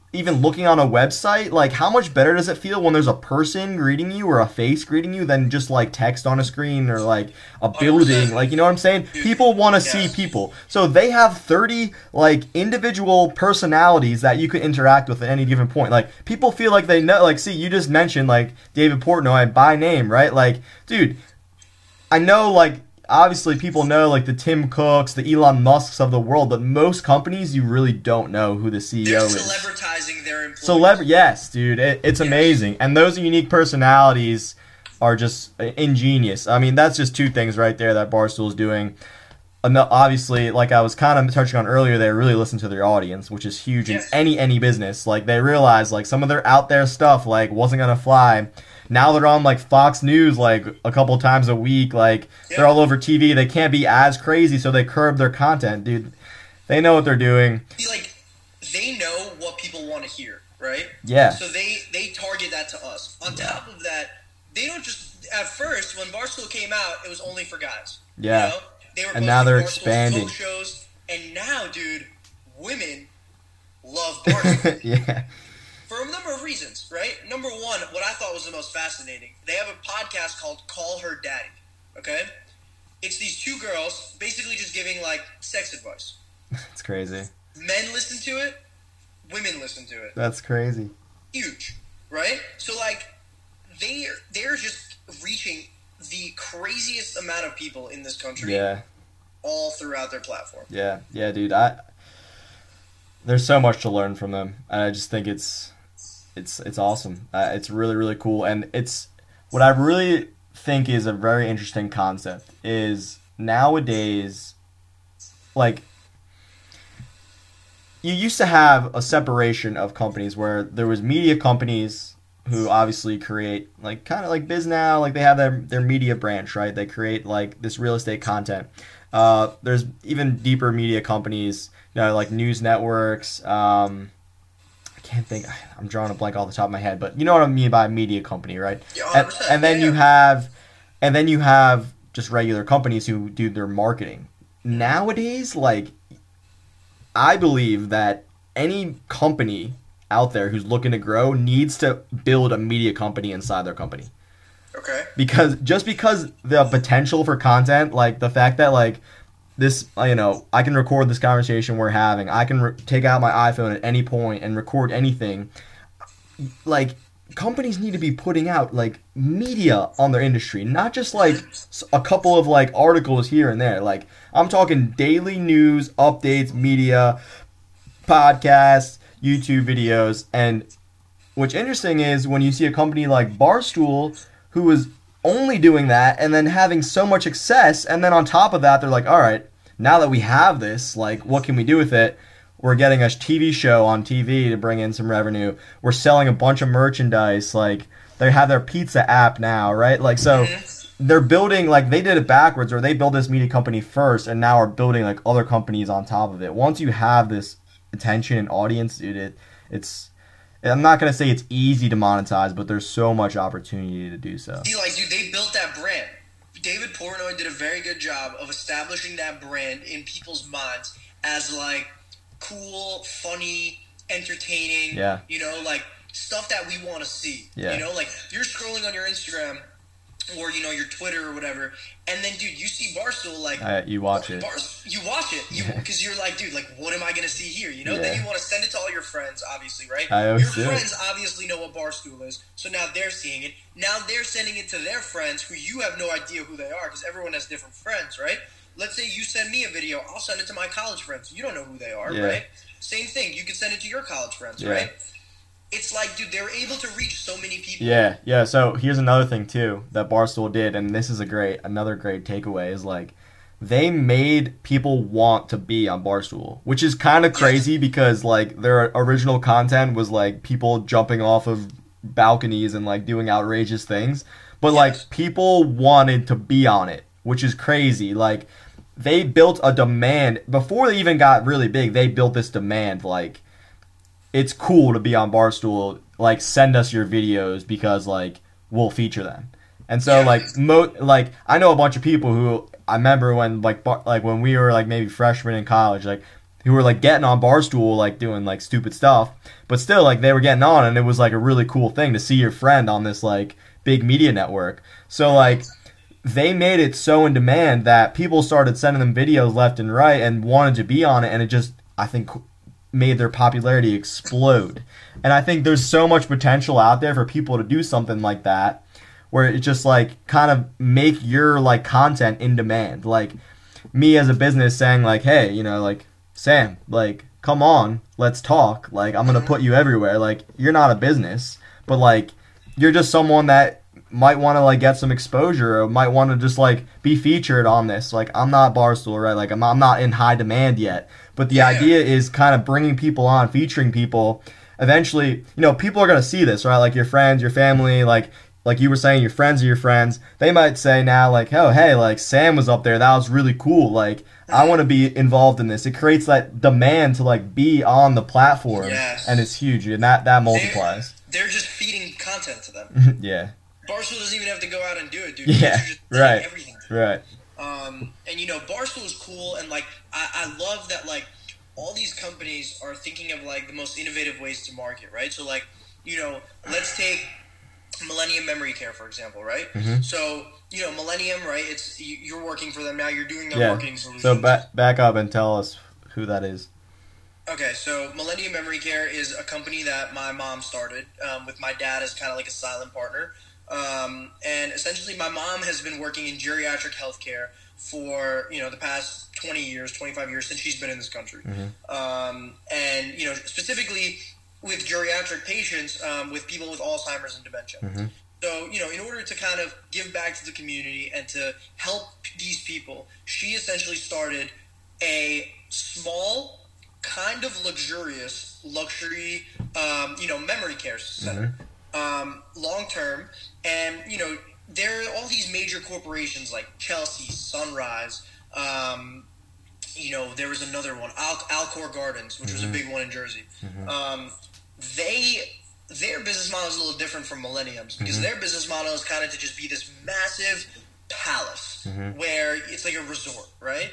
even looking on a website, like how much better does it feel when there's a person greeting you or a face greeting you than just like text on a screen or like a building? Like, you know what I'm saying? People want to see people. So they have 30 like individual personalities that you can interact with at any given point. Like people feel like they know, like, see, you just mentioned like David Portnoy by name, right? Like, dude, I know, like, obviously people know like the Tim Cooks, the Elon Musks of the world, but most companies you really don't know who the CEO is. They're celebritizing their employees. Yes, dude, it's amazing. And those unique personalities are just ingenious. I mean, that's just two things right there that Barstool is doing. Obviously, like I was kind of touching on earlier, they really listen to their audience, which is huge in any business. Like they realize like some of their out there stuff like wasn't gonna fly. Now they're on like Fox News like a couple times a week. Like they're all over TV. They can't be as crazy, so they curb their content, dude. They know what they're doing. Like they know what people want to hear, right? Yeah. So they target that to us. On top of that, they don't just at first when Barstool came out, it was only for guys. Yeah. You know? They were and now they're Barstool's expanding. Shows, and now, dude, women love Barstool. Yeah. For a number of reasons, right? Number one, what I thought was the most fascinating, they have a podcast called Call Her Daddy, okay? It's these two girls basically just giving, like, sex advice. That's crazy. Men listen to it, women listen to it. That's crazy. Huge, right? So, like, they're just reaching the craziest amount of people in this country all throughout their platform. Yeah, dude. There's so much to learn from them, and I just think it's awesome. It's really, really cool, and it's what I really think is a very interesting concept is nowadays, like, you used to have a separation of companies where there was media companies who obviously create, like, kind of like BizNow, like they have their media branch, right? They create like this real estate content. There's even deeper media companies, you know, like news networks. I can't think. I'm drawing a blank off the top of my head, but you know what I mean by media company, right? Yeah, and then you have just regular companies who do their marketing. Nowadays, like, I believe that any company out there who's looking to grow needs to build a media company inside their company. Okay. Because the potential for content, like the fact that like this, you know, I can record this conversation we're having. I can take out my iPhone at any point and record anything. Like, companies need to be putting out like media on their industry, not just like a couple of like articles here and there. Like, I'm talking daily news, updates, media, podcasts, YouTube videos. And what's interesting is when you see a company like Barstool who is only doing that and then having so much success, and then on top of that they're like, all right, now that we have this, like, what can we do with it? We're getting a TV show on TV to bring in some revenue. We're selling a bunch of merchandise. Like, they have their pizza app now, right? Like, so they're building, like, they did it backwards, or they built this media company first and now are building like other companies on top of it. Once you have this attention and audience, dude, it's I'm not going to say it's easy to monetize, but there's so much opportunity to do so. See, like, dude, they built that brand. David Portnoy did a very good job of establishing that brand in people's minds as, like, cool, funny, entertaining, you know, like, stuff that we want to see. Yeah. You know, like, you're scrolling on your Instagram or, you know, your Twitter or whatever, and then, dude, you see Barstool, like... you watch it. You watch it, because you're like, dude, like, what am I going to see here, you know? Yeah. Then you want to send it to all your friends, obviously, right? Your friends obviously know what Barstool is, so now they're seeing it. Now they're sending it to their friends who you have no idea who they are, because everyone has different friends, right? Let's say you send me a video, I'll send it to my college friends. You don't know who they are, right? Same thing, you can send it to your college friends, right? It's like, dude, they're able to reach so many people. Yeah. So here's another thing too that Barstool did, and this is another great takeaway is like they made people want to be on Barstool, which is kind of crazy because like their original content was like people jumping off of balconies and like doing outrageous things, but like people wanted to be on it, which is crazy. Like they built a demand before they even got really big. They built this demand like, it's cool to be on Barstool, like, send us your videos because, like, we'll feature them. And so, like, I know a bunch of people who, I remember when, when we were, like, maybe freshmen in college, like, who were like getting on Barstool, like doing like stupid stuff, but still like they were getting on, and it was like a really cool thing to see your friend on this like big media network. So like they made it so in demand that people started sending them videos left and right and wanted to be on it, and it just, I think, made their popularity explode. And I think there's so much potential out there for people to do something like that, where it just like kind of make your like content in demand. Like me as a business saying like, hey, you know, like Sam, like come on, let's talk. Like I'm gonna put you everywhere. Like you're not a business, but like you're just someone that might want to like get some exposure or might want to just like be featured on this. Like I'm not Barstool, right? Like I'm not in high demand yet, but the idea is kind of bringing people on, featuring people. Eventually, you know, people are going to see this, right? Like your friends, your family, like you were saying, your friends of your friends, they might say now like, oh, hey, like Sam was up there. That was really cool. Like I want to be involved in this. It creates that demand to like be on the platform, and it's huge, and that multiplies. They're just feeding content to them. Yeah. Barstool doesn't even have to go out and do it, dude. Yeah, just right. Everything. Right. And you know, Barstool is cool, and like I love that like all these companies are thinking of like the most innovative ways to market, right? So like, you know, let's take Millennium Memory Care for example, right? Mm-hmm. So you know, Millennium, right? It's you're working for them now. You're doing their marketing solutions. So back up and tell us who that is. Okay, so Millennium Memory Care is a company that my mom started with my dad as kind of like a silent partner. And essentially my mom has been working in geriatric healthcare for, you know, the past 20 years, 25 years since she's been in this country. Mm-hmm. And, you know, specifically with geriatric patients, with people with Alzheimer's and dementia. Mm-hmm. So, you know, in order to kind of give back to the community and to help these people, she essentially started a small, kind of luxurious, luxury, you know, memory care center. Mm-hmm. Long term, and you know there are all these major corporations like Chelsea, Sunrise. You know there was another one, Alcor Gardens, which was a big one in Jersey. Mm-hmm. Their business model is a little different from Millennium's because their business model is kind of to just be this massive palace where it's like a resort, right?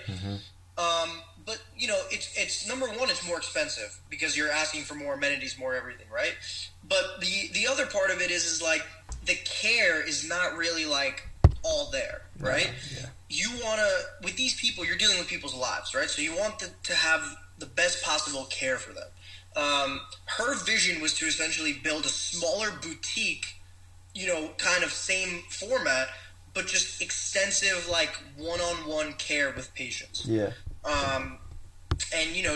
But you know, it's number one, it's more expensive because you're asking for more amenities, more everything, right? But the other part of it is like the care is not really like all there, right? Yeah. You wanna with these people, you're dealing with people's lives, right? So you want to have the best possible care for them. Her vision was to essentially build a smaller boutique, you know, kind of same format, but just extensive like one-on-one care with patients. Yeah. And you know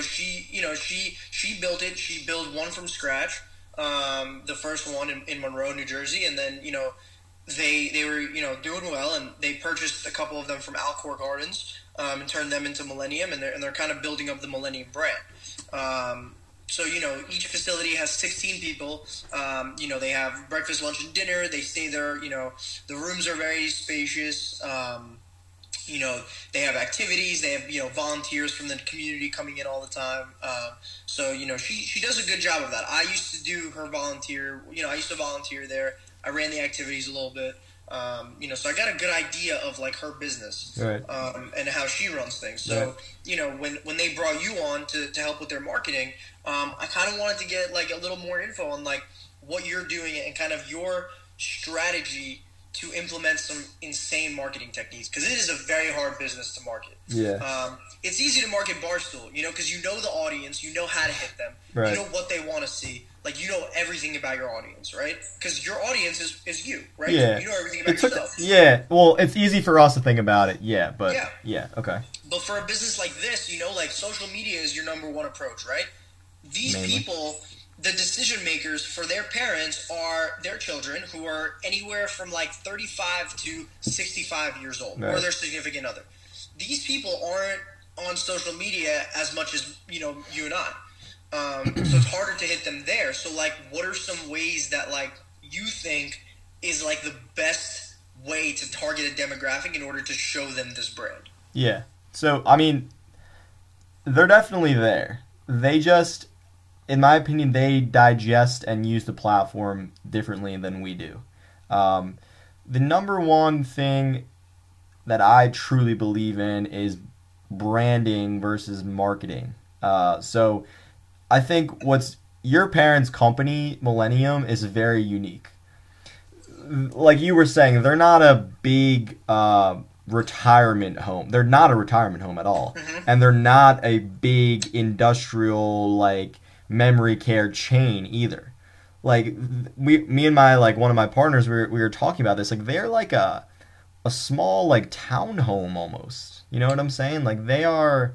she built it. She built one from scratch. The first one in Monroe, New Jersey, and then you know they were you know doing well, and they purchased a couple of them from Alcor Gardens and turned them into Millennium, and they're kind of building up the Millennium brand. So you know each facility has 16 people. You know they have breakfast, lunch, and dinner. They stay there. You know the rooms are very spacious. You know, they have activities. They have, you know, volunteers from the community coming in all the time. So, you know, she does a good job of that. I used to do her volunteer. You know, I used to volunteer there. I ran the activities a little bit. You know, so I got a good idea of, like, her business right. And how she runs things. So, right. You know, when they brought you on to help with their marketing, I kind of wanted to get, like, a little more info on, like, what you're doing and kind of your strategy to implement some insane marketing techniques, because it is a very hard business to market. Yeah. It's easy to market Barstool, you know, because you know the audience, you know how to hit them, right. You know what they want to see, like you know everything about your audience, right? Because your audience is you, right? Yeah. You know everything about yourself. Yeah. Well, it's easy for us to think about it. Yeah, but yeah. Okay. But for a business like this, you know, like social media is your number one approach, right? These people. The decision makers for their parents are their children, who are anywhere from like 35 to 65 years old, right. Or their significant other. These people aren't on social media as much as, you know, you and I. So it's harder to hit them there. So like, what are some ways that like you think is like the best way to target a demographic in order to show them this brand? Yeah. So, I mean, they're definitely there. They just... in my opinion, they digest and use the platform differently than we do. The number one thing that I truly believe in is branding versus marketing. So I think what's your parents' company, Millennium, is very unique. Like you were saying, they're not a big retirement home. They're not a retirement home at all, and they're not a big industrial like memory care chain either. Like me and my like one of my partners, we were talking about this. Like they're like a small like townhome almost. You know what I'm saying? Like they are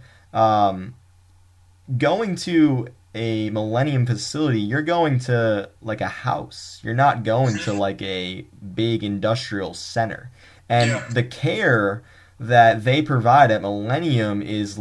going to a Millennium facility. You're going to like a house. You're not going to like a big industrial center. And the care that they provide at Millennium is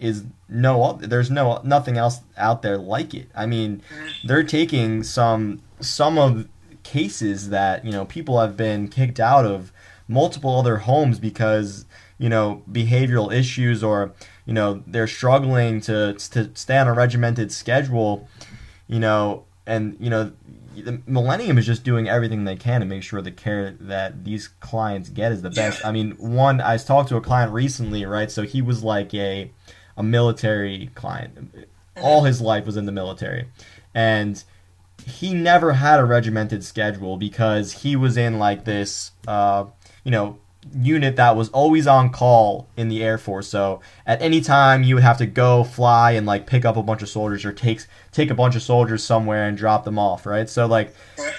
there's nothing else out there like it. I mean, they're taking some of cases that, you know, people have been kicked out of multiple other homes because, you know, behavioral issues, or, you know, they're struggling to stay on a regimented schedule, you know, and, you know, the Millennium is just doing everything they can to make sure the care that these clients get is the best. I mean, I talked to a client recently, right? So he was like a military client. All his life was in the military. And he never had a regimented schedule because he was in like this, you know, unit that was always on call in the Air Force. So at any time you would have to go fly and like pick up a bunch of soldiers, or take a bunch of soldiers somewhere and drop them off, right? So like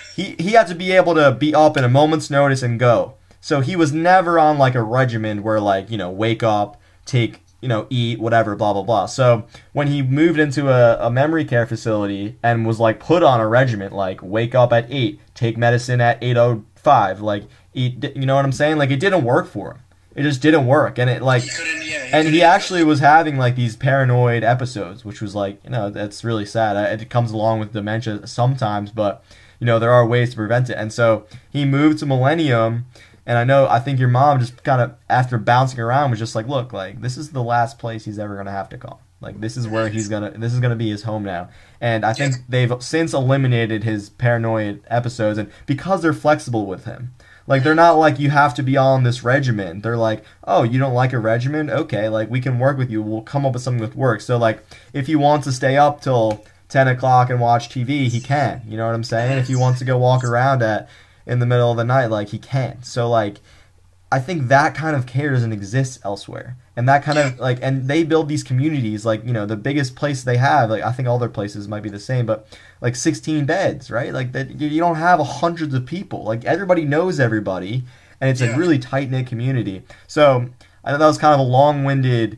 he had to be able to be up in a moment's notice and go. So he was never on like a regimen where like, you know, wake up, take, you know, eat, whatever, blah, blah, blah. So when he moved into a memory care facility and was like put on a regiment, like wake up at 8, take medicine at 8:05, like eat, you know what I'm saying? Like it didn't work for him. It just didn't work. And it like, he actually was having like these paranoid episodes, which was like, you know, that's really sad. It comes along with dementia sometimes, but you know, there are ways to prevent it. And so he moved to Millennium. And I think your mom just kind of, after bouncing around, was just like, look, like, this is the last place he's ever going to have to call. Like, this is where this is going to be his home now. And I think they've since eliminated his paranoid episodes, and because they're flexible with him. Like, they're not like, you have to be on this regimen. They're like, oh, you don't like a regimen? Okay, like, we can work with you. We'll come up with something that works. So, like, if he wants to stay up till 10 o'clock and watch TV, he can. You know what I'm saying? If he wants to go walk around in the middle of the night, like, he can. So, like, I think that kind of care doesn't exist elsewhere. And that kind of, like, and they build these communities, like, you know, the biggest place they have, like, I think all their places might be the same, but, like, 16 beds, right? Like, that you don't have hundreds of people. Like, everybody knows everybody, and it's a really tight-knit community. So, I know that was kind of a long-winded,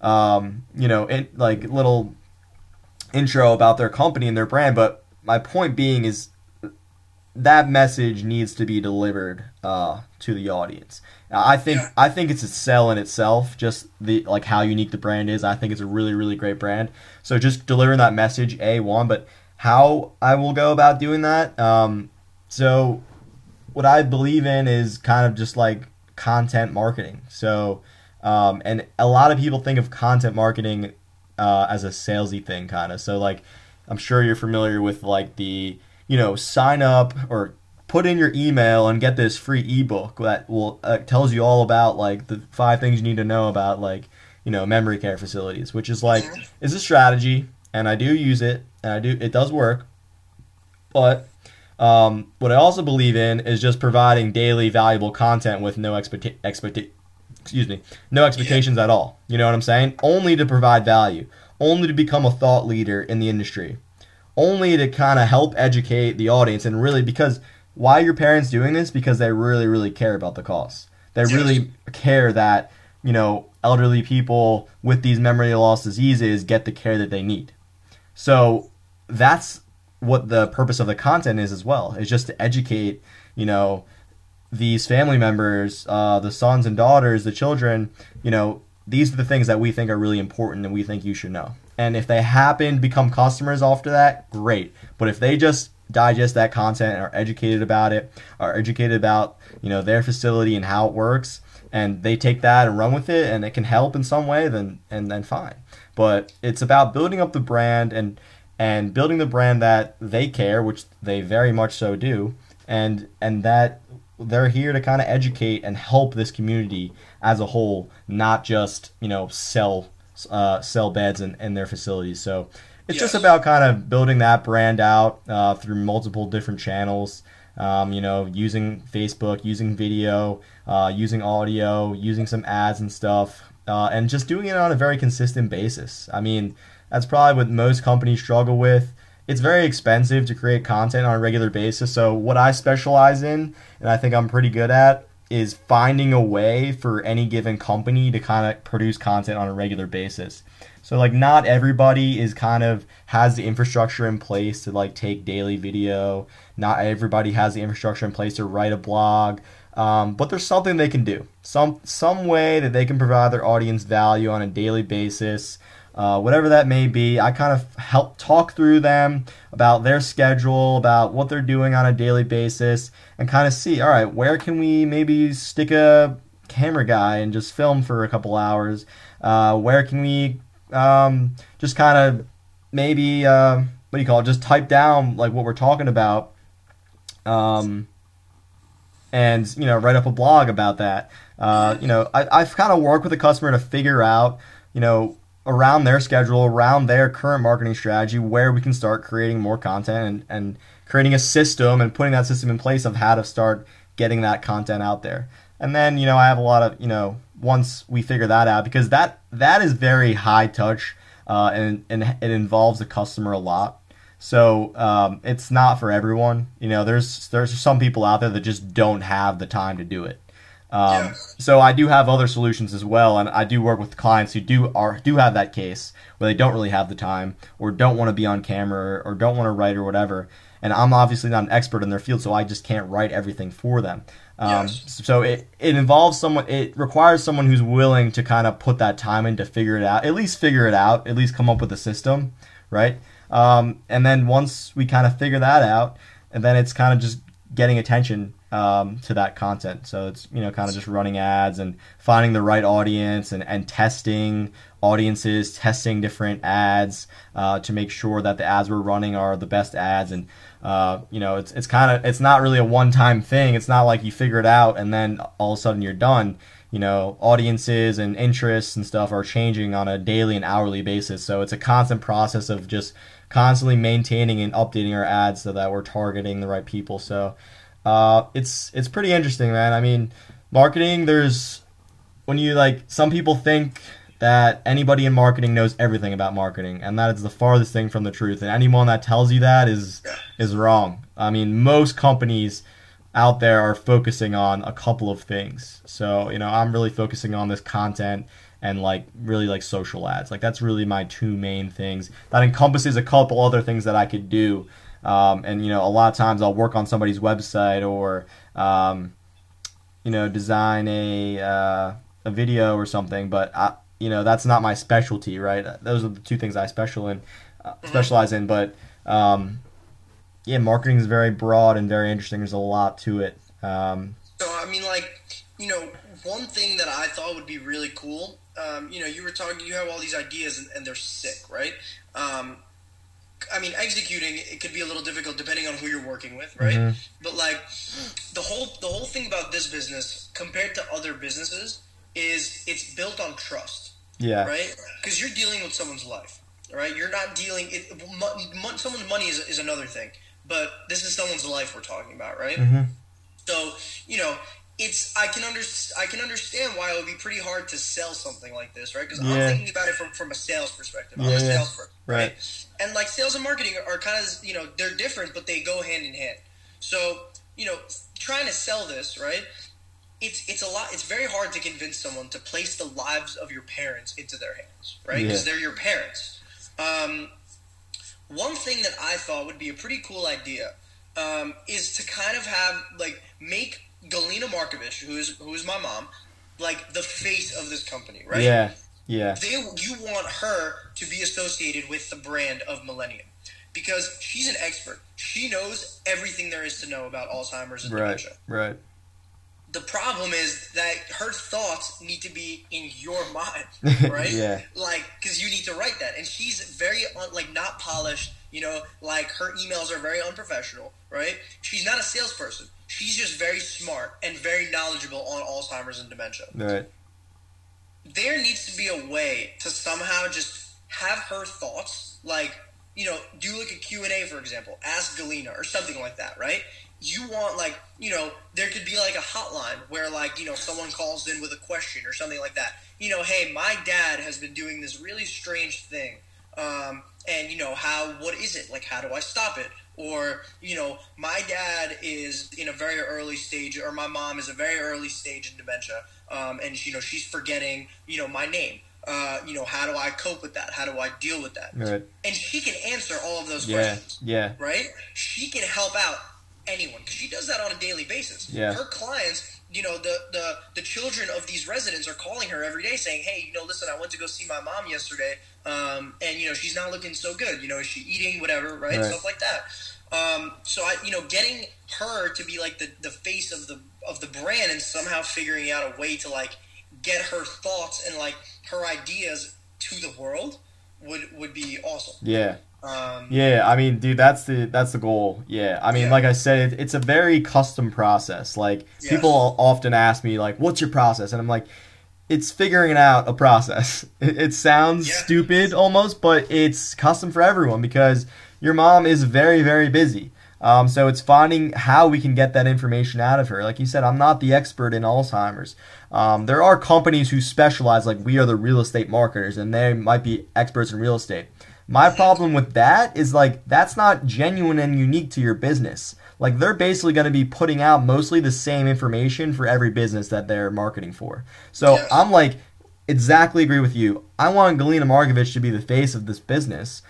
you know, little intro about their company and their brand, but my point being is, that message needs to be delivered to the audience. I think it's a sell in itself, just the like how unique the brand is. I think it's a really, really great brand. So just delivering that message, A1, but how I will go about doing that. So what I believe in is kind of just like content marketing. So and a lot of people think of content marketing as a salesy thing, kind of. So like I'm sure you're familiar with like the, you know, sign up or put in your email and get this free ebook that will tells you all about like the 5 things you need to know about, like, you know, memory care facilities, which is like is a strategy, and I do use it, and it does work. But what I also believe in is just providing daily valuable content with no expectations at all. You know what I'm saying? Only to provide value, only to become a thought leader in the industry, only to kind of help educate the audience. And really, because why are your parents doing this? Because they really, really care about the costs. They really care that, you know, elderly people with these memory loss diseases get the care that they need. So that's what the purpose of the content is as well, is just to educate, you know, these family members, the sons and daughters, the children. You know, these are the things that we think are really important and we think you should know. And if they happen to become customers after that, great. But if they just digest that content and are educated about it, are educated about, you know, their facility and how it works, and they take that and run with it, and it can help in some way, then fine. But it's about building up the brand and building the brand that they care, which they very much so do, and that they're here to kind of educate and help this community as a whole, not just, you know, sell sell beds in their facilities. So it's Yes. just about kind of building that brand out through multiple different channels. Using Facebook, using video, using audio, using some ads and stuff, and just doing it on a very consistent basis. I mean, that's probably what most companies struggle with. It's very expensive to create content on a regular basis. So what I specialize in, and I think I'm pretty good at, is finding a way for any given company to kind of produce content on a regular basis. So like not everybody is kind of has the infrastructure in place to like take daily video. Not everybody has the infrastructure in place to write a blog. But there's something they can do. Some way that they can provide their audience value on a daily basis. Whatever that may be, I kind of help talk through them about their schedule, about what they're doing on a daily basis, and kind of see, all right, where can we maybe stick a camera guy and just film for a couple hours? Where can we just kind of maybe, just type down like what we're talking about, and, write up a blog about that. I've kind of worked with a customer to figure out, around their schedule, around their current marketing strategy, where we can start creating more content and creating a system and putting that system in place of how to start getting that content out there. And then, I have a lot of, once we figure that out, because that is very high touch, and it involves the customer a lot. So it's not for everyone. There's some people out there that just don't have the time to do it. So I do have other solutions as well, and I do work with clients who do have that case where they don't really have the time or don't want to be on camera or don't want to write or whatever. And I'm obviously not an expert in their field, so I just can't write everything for them. So it involves someone. It requires someone who's willing to kind of put that time in to figure it out, at least come up with a system, right? And then once we kind of figure that out, and then it's kind of just getting attention to that content. So it's, kind of just running ads and finding the right audience and testing audiences, testing different ads to make sure that the ads we're running are the best ads. And, it's not really a one-time thing. It's not like you figure it out and then all of a sudden you're done. Audiences and interests and stuff are changing on a daily and hourly basis. So it's a constant process of just constantly maintaining and updating our ads so that we're targeting the right people. So it's pretty interesting, man. I mean, marketing, some people think that anybody in marketing knows everything about marketing, and that is the farthest thing from the truth. And anyone that tells you that is wrong. I mean, most companies out there are focusing on a couple of things. So, I'm really focusing on this content and really social ads. That's really my two main things. That encompasses a couple other things that I could do. And a lot of times I'll work on somebody's website or design a video or something, but that's not my specialty, right? Those are the two things I specialize in. But marketing is very broad and very interesting. There's a lot to it. One thing that I thought would be really cool, you have all these ideas and they're sick, right? Executing, it could be a little difficult depending on who you're working with, right? Mm-hmm. But the whole thing about this business compared to other businesses is it's built on trust. Yeah. Right? Because you're dealing with someone's life, right? You're not someone's money is another thing, but this is someone's life we're talking about, right? Mm-hmm. So, I can understand why it would be pretty hard to sell something like this, right? Because I'm thinking about it from a sales perspective. I'm a salesperson, right? And sales and marketing are kind of, they're different, but they go hand in hand. So, trying to sell this, right? It's a lot. It's very hard to convince someone to place the lives of your parents into their hands, right? Because they're your parents. One thing that I thought would be a pretty cool idea is to kind of have make Galina Markovich, who is my mom, the face of this company, right? Yeah. You want her to be associated with the brand of Millennium because she's an expert. She knows everything there is to know about Alzheimer's and dementia. Right. The problem is that her thoughts need to be in your mind, right? Yeah. Because you need to write that. And she's very, not polished, her emails are very unprofessional, right? She's not a salesperson. She's just very smart and very knowledgeable on Alzheimer's and dementia. Right. there needs to be a way to somehow just have her thoughts, like, do like a Q&A, for example, ask Galena or something like that, right? You want, like, there could be like a hotline where, like, someone calls in with a question or something like that. Hey, my dad has been doing this really strange thing. And, what is it? Like, how do I stop it? Or, my dad is in a very early stage, or my mom is a very early stage in dementia. And, she's forgetting, my name. How do I cope with that? How do I deal with that? Right. And she can answer all of those questions. Yeah. Right? She can help out anyone, because she does that on a daily basis. Yeah. Her clients, the children of these residents are calling her every day saying, hey, listen, I went to go see my mom yesterday, and she's not looking so good. Is she eating, whatever, right? Stuff like that. So getting her to be like the face of the brand, and somehow figuring out a way to like get her thoughts and like her ideas to the world would be awesome. Yeah. I mean, dude, that's the goal. Yeah. I mean, like I said, it's a very custom process. Like, people often ask me, like, what's your process? And I'm like, it's figuring out a process. It sounds stupid almost, but it's custom for everyone, because your mom is very, very busy. So it's finding how we can get that information out of her. Like you said, I'm not the expert in Alzheimer's. There are companies who specialize, like we are the real estate marketers, and they might be experts in real estate. My problem with that is, like, that's not genuine and unique to your business. Like, they're basically going to be putting out mostly the same information for every business that they're marketing for. So I'm like, exactly agree with you. I want Galena Markovich to be the face of this business.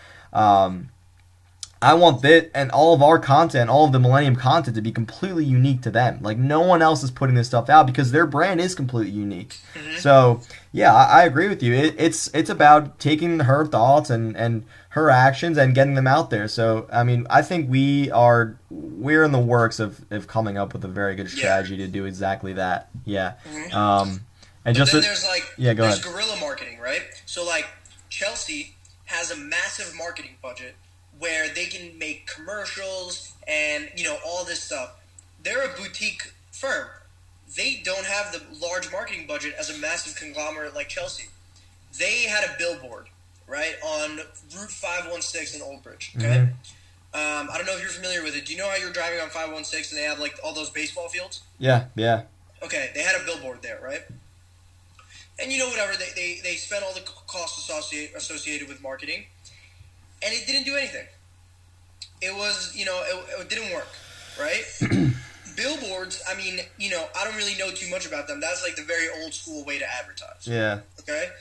I want that and all of our content, all of the Millennium content, to be completely unique to them. Like, no one else is putting this stuff out because their brand is completely unique. Mm-hmm. So, yeah, I agree with you. It's about taking her thoughts and her actions and getting them out there. So, I mean, I think we're in the works of coming up with a very good strategy to do exactly that. Yeah. Mm-hmm. And but then there's ahead. Guerrilla marketing, right? So, like, Chelsea has a massive marketing budget where they can make commercials and, all this stuff. They're a boutique firm. They don't have the large marketing budget as a massive conglomerate like Chelsea. They had a billboard, right, on Route 516 in Old Bridge, okay? Mm-hmm. I don't know if you're familiar with it. Do you know how you're driving on 516 and they have, like, all those baseball fields? Yeah. Okay, they had a billboard there, right? And, whatever, they spent all the costs associated with marketing, and it didn't do anything. It was, it didn't work, right? Billboards, I mean, I don't really know too much about them. That's like the very old school way to advertise. Yeah. Okay?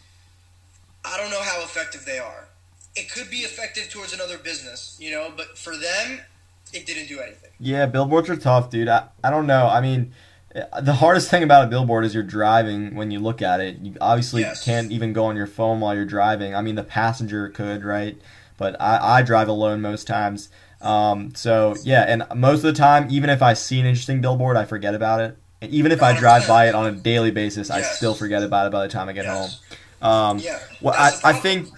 I don't know how effective they are. It could be effective towards another business, but for them, it didn't do anything. Yeah, billboards are tough, dude. I don't know. I mean, the hardest thing about a billboard is you're driving when you look at it. You obviously can't even go on your phone while you're driving. I mean, the passenger could, right? But I drive alone most times. So, yeah, and most of the time, even if I see an interesting billboard, I forget about it. Even if I drive by it on a daily basis, I still forget about it by the time I get home. Well, I think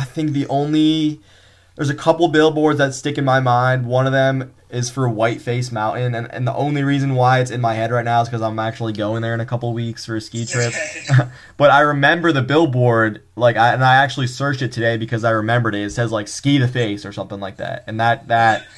there's a couple billboards that stick in my mind. One of them is for Whiteface Mountain, and the only reason why it's in my head right now is because I'm actually going there in a couple weeks for a ski trip. But I remember the billboard, and I actually searched it today because I remembered it. It says like "Ski the Face" or something like that, and that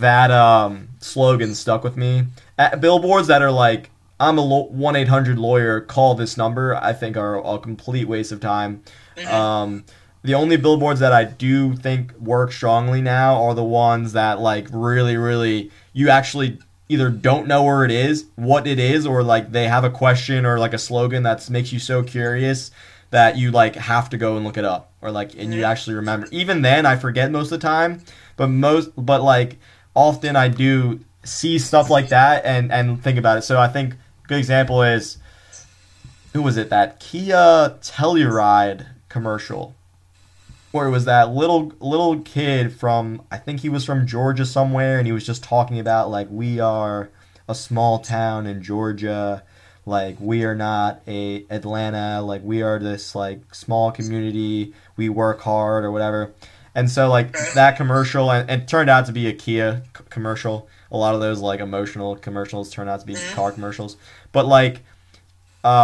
slogan stuck with me. Billboards that are like, "I'm a 1-800-lawyer, call this number," I think are a complete waste of time. Mm-hmm. The only billboards that I do think work strongly now are the ones that, like, really, really, you actually either don't know where it is, what it is, or, like, they have a question or, like, a slogan that makes you so curious that you, like, have to go and look it up, or, like, and you actually remember. Even then, I forget most of the time, but like, often I do see stuff like that and think about it. So I think a good example is, who was it, that Kia Telluride commercial, where it was that little kid from, I think he was from Georgia somewhere, and he was just talking about, like, we are a small town in Georgia, like, we are not Atlanta, like, we are this, like, small community, we work hard, or whatever. And so, like, that commercial, and it turned out to be a Kia commercial. A lot of those, like, emotional commercials turn out to be car commercials. But, like,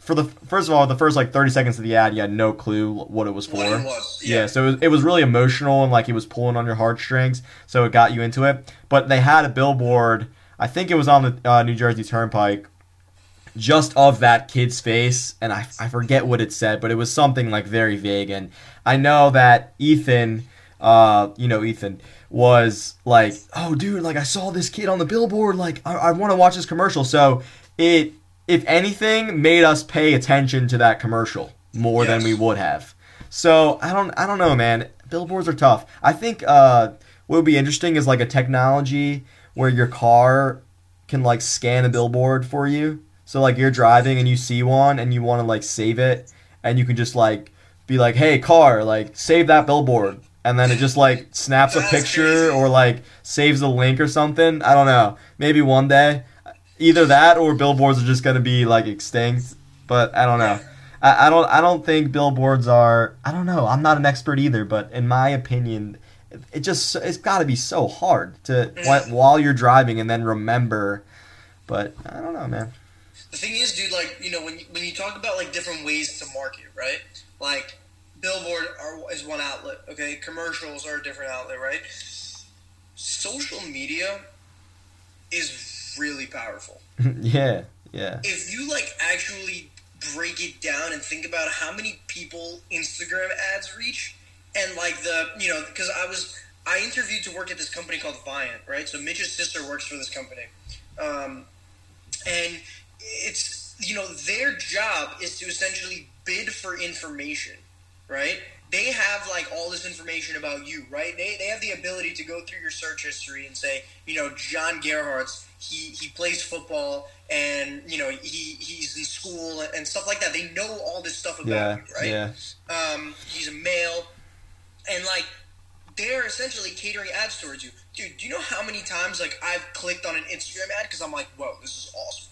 for the first of all, the first like 30 seconds of the ad, you had no clue what it was for. What it was. Yeah, so it was really emotional and like it was pulling on your heartstrings, so it got you into it. But they had a billboard, I think it was on the New Jersey Turnpike, just of that kid's face, and I forget what it said, but it was something like very vague. And I know that Ethan, Ethan was like, oh dude, like I saw this kid on the billboard, like I want to watch this commercial. So it, if anything, made us pay attention to that commercial more than we would have. So I don't know, man. Billboards are tough. I think what would be interesting is like a technology where your car can like scan a billboard for you. So like you're driving and you see one and you want to like save it, and you can just like be like, hey car, like save that billboard, and then it just like snaps a picture or like saves a link or something. I don't know. Maybe one day. Either that or billboards are just gonna be like extinct. But I don't know. I don't think billboards are. I don't know. I'm not an expert either, but in my opinion, it's got to be so hard to while you're driving and then remember. But I don't know, man. The thing is, dude, like, when you talk about like different ways to market, right? Like billboard is one outlet, okay? Commercials are a different outlet, right? Social media is really powerful. Yeah. If you like actually break it down and think about how many people Instagram ads reach, and like because I interviewed to work at this company called Viant, right? So Mitch's sister works for this company, and it's their job is to essentially bid for information, right? They have like all this information about you, right? They have the ability to go through your search history and say, John Gerhart's he plays football and he's in school and stuff like that. They know all this stuff about you, right? Yeah. He's a male, and like they're essentially catering ads towards you, dude. Do you know how many times like I've clicked on an Instagram ad because I'm like, whoa, this is awesome.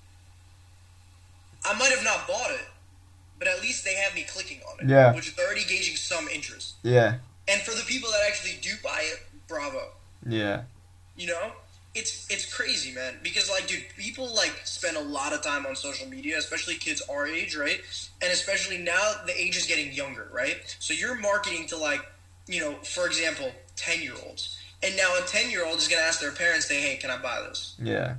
I might have not bought it, but at least they have me clicking on it, yeah, which is already gauging some interest. Yeah. And for the people that actually do buy it, bravo. Yeah. It's crazy, man. Because like, dude, people like spend a lot of time on social media, especially kids our age, right? And especially now the age is getting younger, right? So you're marketing to like, for example, 10-year-olds. And now a 10-year-old is going to ask their parents, say, hey, can I buy this? Yeah.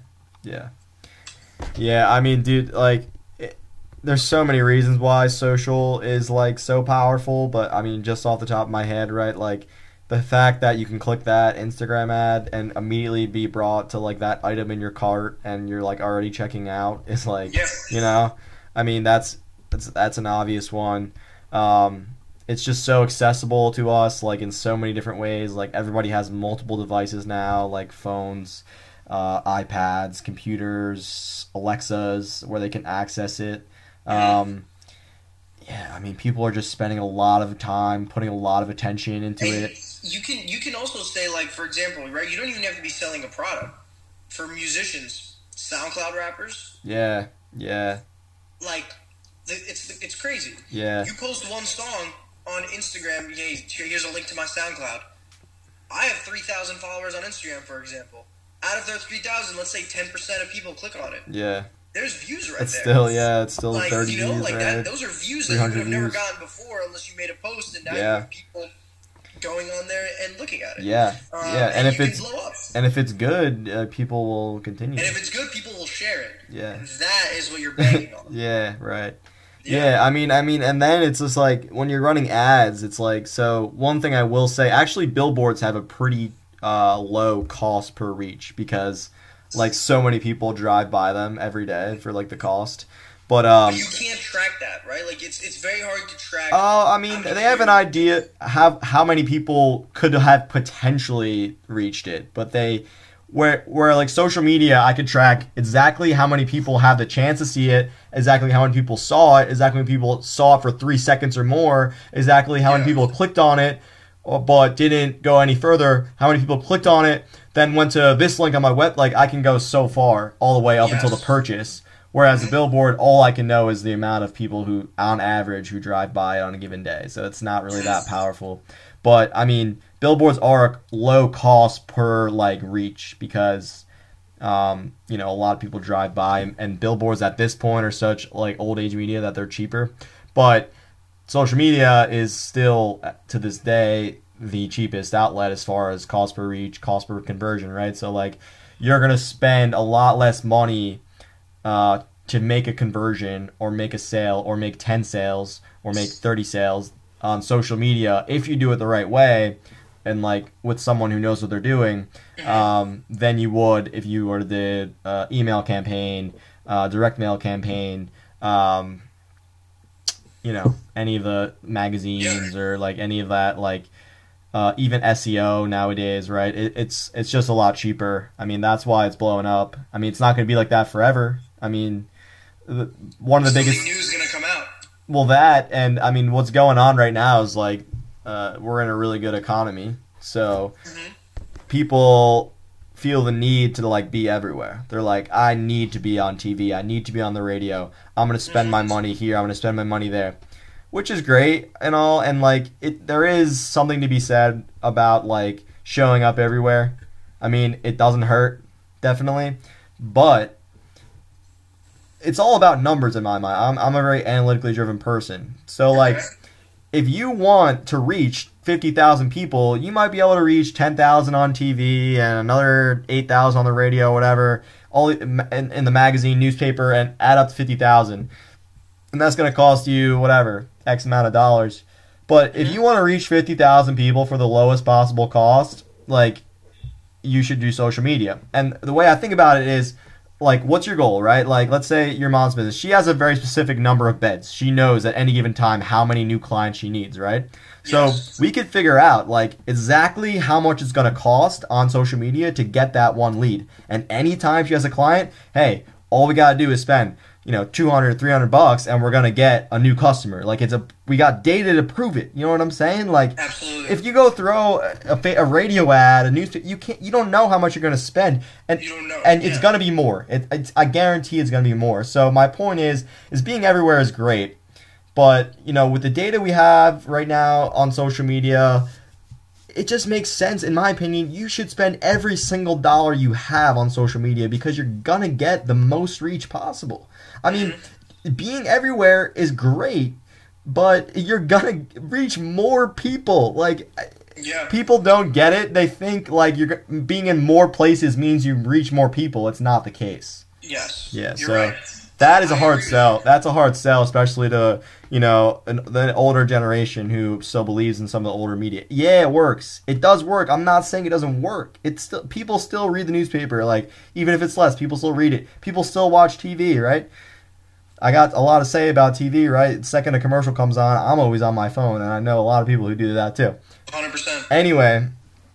I mean, dude, like, there's so many reasons why social is like so powerful, but I mean, just off the top of my head, right? Like the fact that you can click that Instagram ad and immediately be brought to like that item in your cart and you're like already checking out is like, I mean, that's an obvious one. It's just so accessible to us, like in so many different ways. Like everybody has multiple devices now, like phones, iPads, computers, Alexas, where they can access it. I mean, people are just spending a lot of time, putting a lot of attention into it. You can also say, like, for example, right? You don't even have to be selling a product. For musicians, SoundCloud rappers. Yeah. Like, it's crazy. Yeah. You post one song on Instagram. Hey, here's a link to my SoundCloud. I have 3,000 followers on Instagram, for example. Out of those 3,000, let's say 10% of people click on it. Yeah. There's views right it's there. It's still like, 30 views, like right? that. Those are views that you would have never gotten before unless you made a post, and now you have people going on there and looking at it. Yeah. And if it's blow up. And if it's good, people will continue. And if it's good, people will share it. Yeah. And that is what you're banking on. Yeah. Right. Yeah, I mean, and then it's just like when you're running ads, it's like, so one thing I will say, actually, billboards have a pretty low cost per reach because like so many people drive by them every day for like the cost. But you can't track that, right? Like it's very hard to track. Oh, I mean, they have an idea how many people could have potentially reached it, but they where like social media, I could track exactly how many people have the chance to see it, exactly how many people saw it, exactly how many people saw it for 3 seconds or more, exactly how many people clicked on it, but didn't go any further, how many people clicked on it, then went to this link on my web. Like I can go so far, all the way up until the purchase. Whereas a billboard, all I can know is the amount of people who, on average, who drive by on a given day. So it's not really that powerful. But I mean, billboards are low cost per like reach because You know, a lot of people drive by, and billboards at this point are such like old age media that they're cheaper. But social media is still, to this day, the cheapest outlet as far as cost per reach, cost per conversion, right? So like you're gonna spend a lot less money to make a conversion or make a sale or make 10 sales or make 30 sales on social media if you do it the right way and like with someone who knows what they're doing, than you would if you were the email campaign, direct mail campaign, you know, any of the magazines or like any of that, like even SEO nowadays, right? It's just a lot cheaper. I mean, that's why it's blowing up. I mean, it's not going to be like that forever. I mean, one of the biggest news is going to come out. Well, that, and I mean, what's going on right now is like we're in a really good economy, so people feel the need to like be everywhere. They're like, I need to be on TV, I need to be on the radio. I'm gonna spend my money here, I'm gonna spend my money there, which is great and all. And like, there is something to be said about like showing up everywhere. I mean, it doesn't hurt, definitely, but it's all about numbers in my mind. I'm a very analytically driven person. So, like, if you want to reach 50,000 people, you might be able to reach 10,000 on TV and another 8,000 on the radio, whatever, all in the magazine, newspaper, and add up to 50,000. And that's going to cost you, whatever, X amount of dollars. But if you want to reach 50,000 people for the lowest possible cost, like, you should do social media. And the way I think about it is, like, what's your goal, right? Like, let's say your mom's business. She has a very specific number of beds. She knows at any given time how many new clients she needs, right? So we could figure out, like, exactly how much it's going to cost on social media to get that one lead. And anytime she has a client, hey, all we got to do is spend, you know, $200, $300, and we're going to get a new customer. Like, we got data to prove it. You know what I'm saying? Like, absolutely. If you go throw a radio ad, a newspaper, you don't know how much you're going to spend, and you don't know. And it's going to be more. I guarantee it's going to be more. So my point is being everywhere is great, but you know, with the data we have right now on social media, it just makes sense, in my opinion. You should spend every single dollar you have on social media because you're going to get the most reach possible. I mean, being everywhere is great, but you're going to reach more people. Like, people don't get it. They think, like, being in more places means you reach more people. It's not the case. Yes. Yeah, you're so right. that is a hard sell. That's a hard sell, especially to, you know, the older generation who still believes in some of the older media. Yeah, it works. It does work. I'm not saying it doesn't work. It's still, people still read the newspaper. Like, even if it's less, people still read it. People still watch TV, right? I got a lot to say about TV, right? The second a commercial comes on, I'm always on my phone, and I know a lot of people who do that too. 100%. Anyway,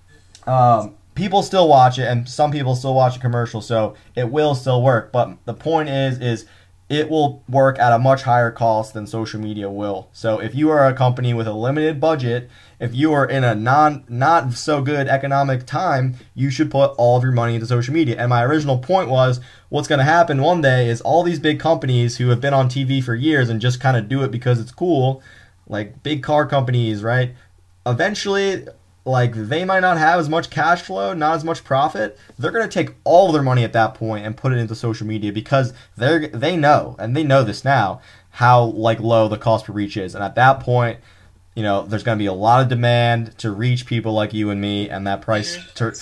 people still watch it, and some people still watch a commercial, so it will still work. But the point is it will work at a much higher cost than social media will. So if you are a company with a limited budget, if you are in a not so good economic time, you should put all of your money into social media. And my original point was, what's going to happen one day is all these big companies who have been on TV for years and just kind of do it because it's cool, like big car companies, right? Eventually, like, they might not have as much cash flow, not as much profit. They're going to take all of their money at that point and put it into social media because they know, and they know this now, how, like, low the cost per reach is. And at that point, you know, there's going to be a lot of demand to reach people like you and me, and that price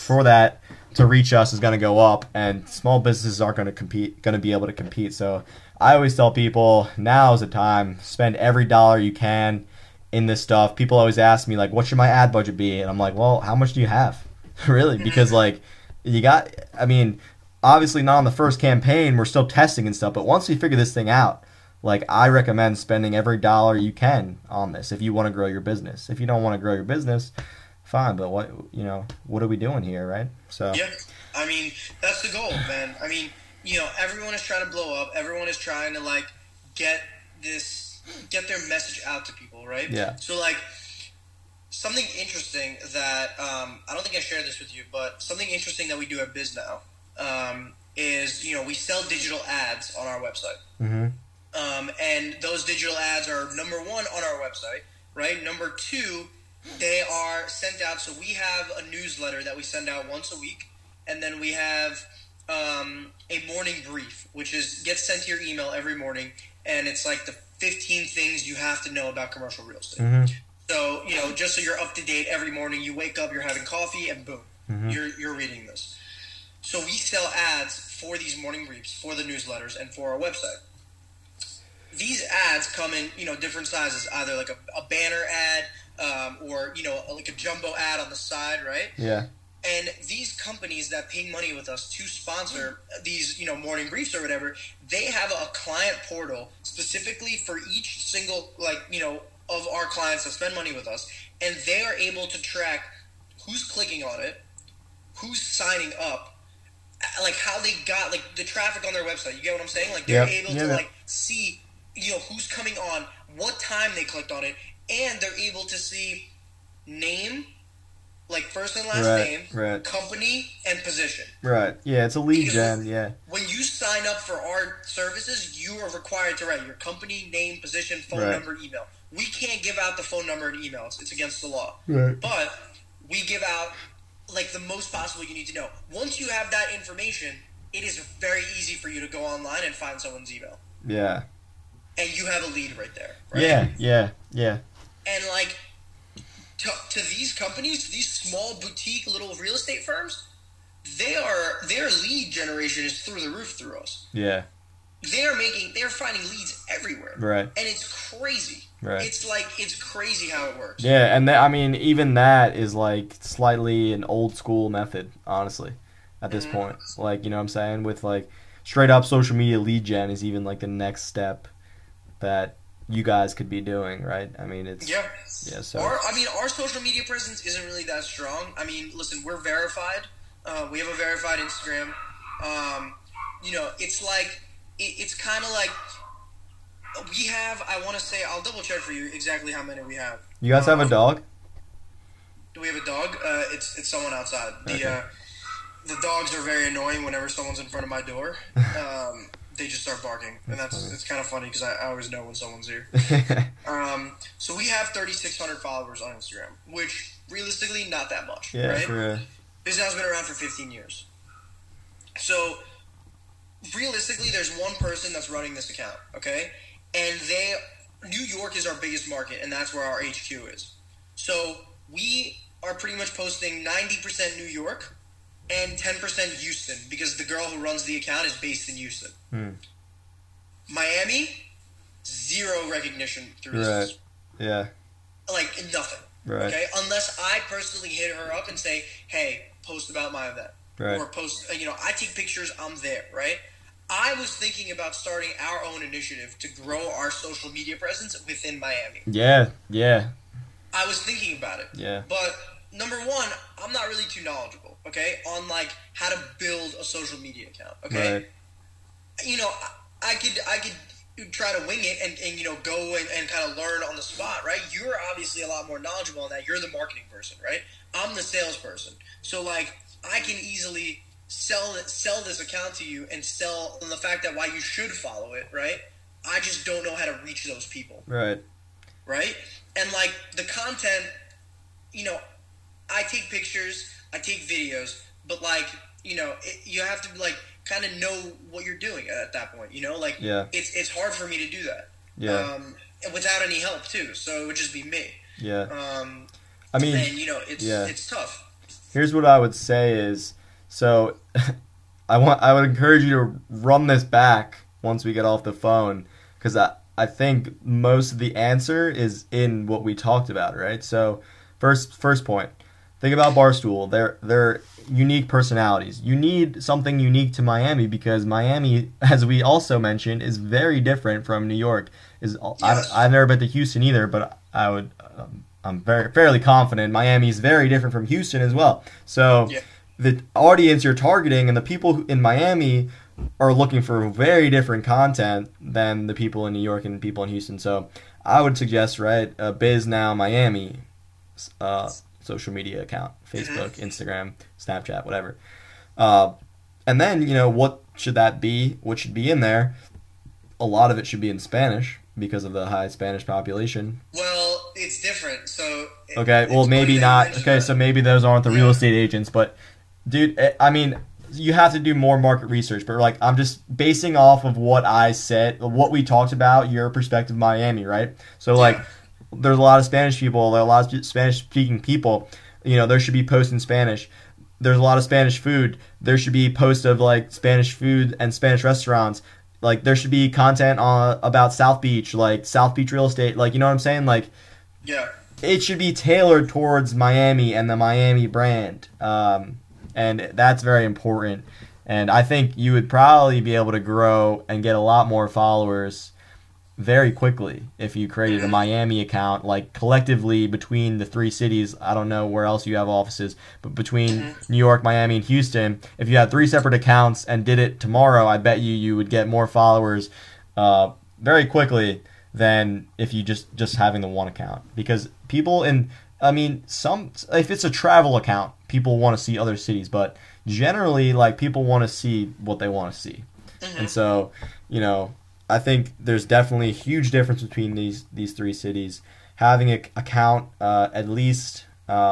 to reach us is going to go up, and small businesses aren't going to be able to compete. So I always tell people, now is the time. Spend every dollar you can in this stuff. People always ask me, like, what should my ad budget be? And I'm like, well, how much do you have? Really? Because, like, I mean, obviously not on the first campaign. We're still testing and stuff. But once we figure this thing out, like, I recommend spending every dollar you can on this if you want to grow your business. If you don't want to grow your business, fine. But what are we doing here, right? So yeah, I mean, that's the goal, man. I mean, you know, everyone is trying to blow up. Everyone is trying to, like, get their message out to people, right? Yeah. So, like, something interesting that I don't think I shared this with you, but something interesting that we do at BizNow is, you know, we sell digital ads on our website. Mm-hmm. And those digital ads are, number one, on our website, right? Number two, they are sent out. So we have a newsletter that we send out once a week, and then we have a morning brief, which gets sent to your email every morning, and it's like the 15 things you have to know about commercial real estate. Mm-hmm. So, just so you're up to date every morning, you wake up, you're having coffee, and boom, Mm-hmm. you're reading this. So we sell ads for these morning briefs, for the newsletters, and for our website. These ads come in, different sizes, either like a banner ad, or, like a jumbo ad on the side, right? Yeah. And these companies that pay money with us to sponsor these, morning briefs or whatever, they have a client portal specifically for each single, of our clients that spend money with us. And they are able to track who's clicking on it, who's signing up, like how they got, like the traffic on their website. You get what I'm saying? Like they're able to like see, who's coming on, what time they clicked on it, and they're able to see name, like first and last name, company, and position. Right. Yeah, it's a lead gen, yeah. When you sign up for our services, you are required to write your company, name, position, phone number, email. We can't give out the phone number and email. It's against the law. Right. But we give out, like, the most possible you need to know. Once you have that information, it is very easy for you to go online and find someone's email. Yeah. And you have a lead right there. Right? Yeah. And, like, to these companies, these small boutique little real estate firms, their lead generation is through the roof through us. Yeah. They're finding leads everywhere. Right. And it's crazy. Right. It's crazy how it works. Yeah, and even that is like slightly an old school method, honestly, at this point. Like, you know what I'm saying? With like straight up social media lead gen is even like the next step that you guys could be doing, right? I mean, it's so our social media presence isn't really that strong. I mean, listen, we're verified. We have a verified Instagram. It's like it's kind of like we have. I want to say I'll double check for you exactly how many we have. You guys have a dog? Do we have a dog? It's someone outside. Okay. The dogs are very annoying whenever someone's in front of my door. They just start barking, and it's kind of funny because I always know when someone's here. So we have 3,600 followers on Instagram, which realistically not that much, right? This has been around for 15 years. So realistically, there's one person that's running this account, okay? And New York is our biggest market, and that's where our HQ is. So we are pretty much posting 90% New York and 10% Houston, because the girl who runs the account is based in Houston. Miami, zero recognition through this. Yeah. Like, nothing. Right. Okay? Unless I personally hit her up and say, hey, post about my event. Right. Or post, I take pictures, I'm there, right? I was thinking about starting our own initiative to grow our social media presence within Miami. Yeah. I was thinking about it. Yeah. But number one, I'm not really too knowledgeable, okay, on like how to build a social media account, okay? Right. I could try to wing it and go and kind of learn on the spot, right? You're obviously a lot more knowledgeable on that. You're the marketing person, right? I'm the salesperson. So like I can easily sell this account to you and sell on the fact that why you should follow it, right? I just don't know how to reach those people. Right. And like the content, I take pictures, I take videos, but like, you have to like kind of know what you're doing at that point, like it's hard for me to do that. Yeah. Without any help too. So it would just be me. Yeah. I mean, and it's tough. Here's what I would say is, so I would encourage you to run this back once we get off the phone, because I think most of the answer is in what we talked about, right? So first point, think about Barstool. They're unique personalities. You need something unique to Miami, because Miami, as we also mentioned, is very different from New York. I've never been to Houston either, but I'm fairly confident Miami is very different from Houston as well. So the audience you're targeting and the people in Miami are looking for very different content than the people in New York and people in Houston. So I would suggest, Biz Now Miami social media account, Facebook, Instagram, Snapchat, whatever. And then, what should that be? What should be in there? A lot of it should be in Spanish because of the high Spanish population. Well, it's different. So okay, well, maybe not. Okay, so maybe those aren't the real estate agents, but dude, I mean, you have to do more market research, but like I'm just basing off of what I said, what we talked about, your perspective, Miami, right? So like, there's a lot of Spanish people, there are a lot of Spanish speaking people. You know, there should be posts in Spanish. There's a lot of Spanish food. There should be posts of like Spanish food and Spanish restaurants. Like there should be content on about South Beach, like South Beach real estate. Like, you know what I'm saying? Like, yeah, it should be tailored towards Miami and the Miami brand. And that's very important. And I think you would probably be able to grow and get a lot more followers very quickly if you created a Miami account, like collectively between the three cities. I don't know where else you have offices, but between New York, Miami, and Houston, if you had 3 separate accounts and did it tomorrow, I bet you would get more followers very quickly than if you just having the one account. Because people if it's a travel account, people want to see other cities, but generally, like, people want to see what they want to see. And so, you know, I think there's definitely a huge difference between these 3 cities. Having an account, at least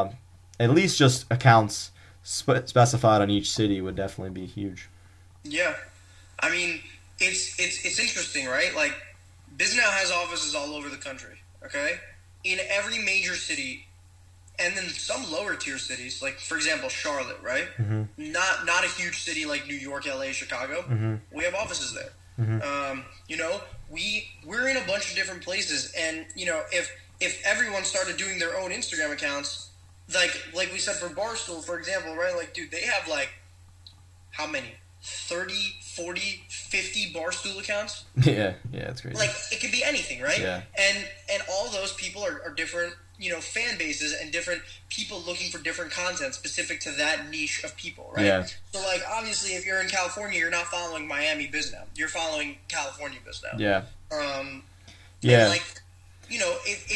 just accounts specified on each city would definitely be huge. Yeah, I mean, it's interesting, right? Like, BizNow has offices all over the country. Okay, in every major city, and then some lower tier cities, like for example Charlotte, right? Not a huge city like New York, LA, Chicago. We have offices there. You know, we're in a bunch of different places, and you know, if everyone started doing their own Instagram accounts, like we said for Barstool, for example, right? Like, dude, they have like how many? 30, 40, 50 Barstool accounts? Yeah, it's crazy. Like, it could be anything, right? Yeah. And all those people are different, you know, fan bases and different people looking for different content specific to that niche of people, right? Yeah. So, like, obviously, if you're in California, you're not following Miami BizNow. You're following California BizNow. Yeah. And, like, you know,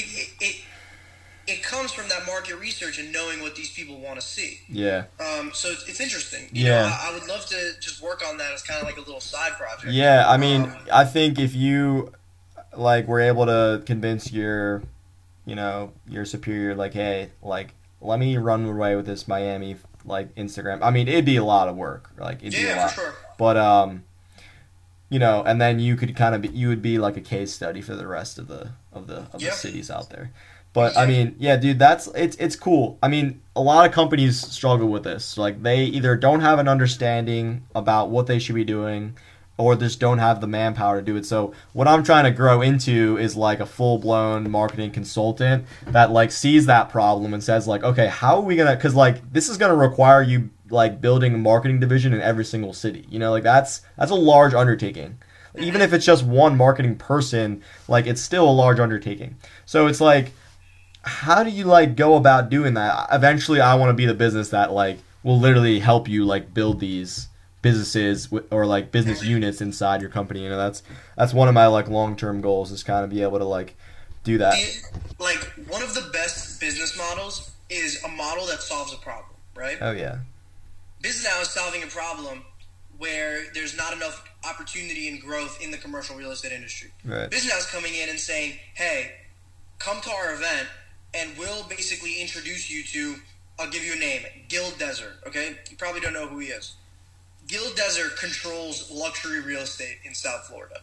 it comes from that market research and knowing what these people want to see. Yeah. So it's interesting. You know, I would love to just work on that as kind of like a little side project. Yeah, I mean, I think if you, like, were able to convince your superior, like, hey, like, let me run away with this Miami, like, Instagram. I mean, it'd be a lot of work. Like, it'd be a lot. For sure. But, you know, and then you could you would be like a case study for the rest of the cities out there. But I mean, yeah, dude, it's cool. I mean, a lot of companies struggle with this. Like, they either don't have an understanding about what they should be doing, or just don't have the manpower to do it. So what I'm trying to grow into is like a full-blown marketing consultant that like sees that problem and says like, okay, how are we gonna? Because like this is gonna require you like building a marketing division in every single city. You know, like that's a large undertaking. Even if it's just one marketing person, like it's still a large undertaking. So it's like, how do you like go about doing that? Eventually, I want to be the business that like will literally help you like build these businesses or like business units inside your company. You know, that's one of my like long-term goals, is kind of be able to like do that. Like, one of the best business models is a model that solves a problem, right? Oh yeah. BizNow is solving a problem where there's not enough opportunity and growth in the commercial real estate industry. Right. BizNow is coming in and saying, hey, come to our event and we'll basically introduce you to, I'll give you a name, Gil Desert, okay? You probably don't know who he is. Gil Desert controls luxury real estate in South Florida.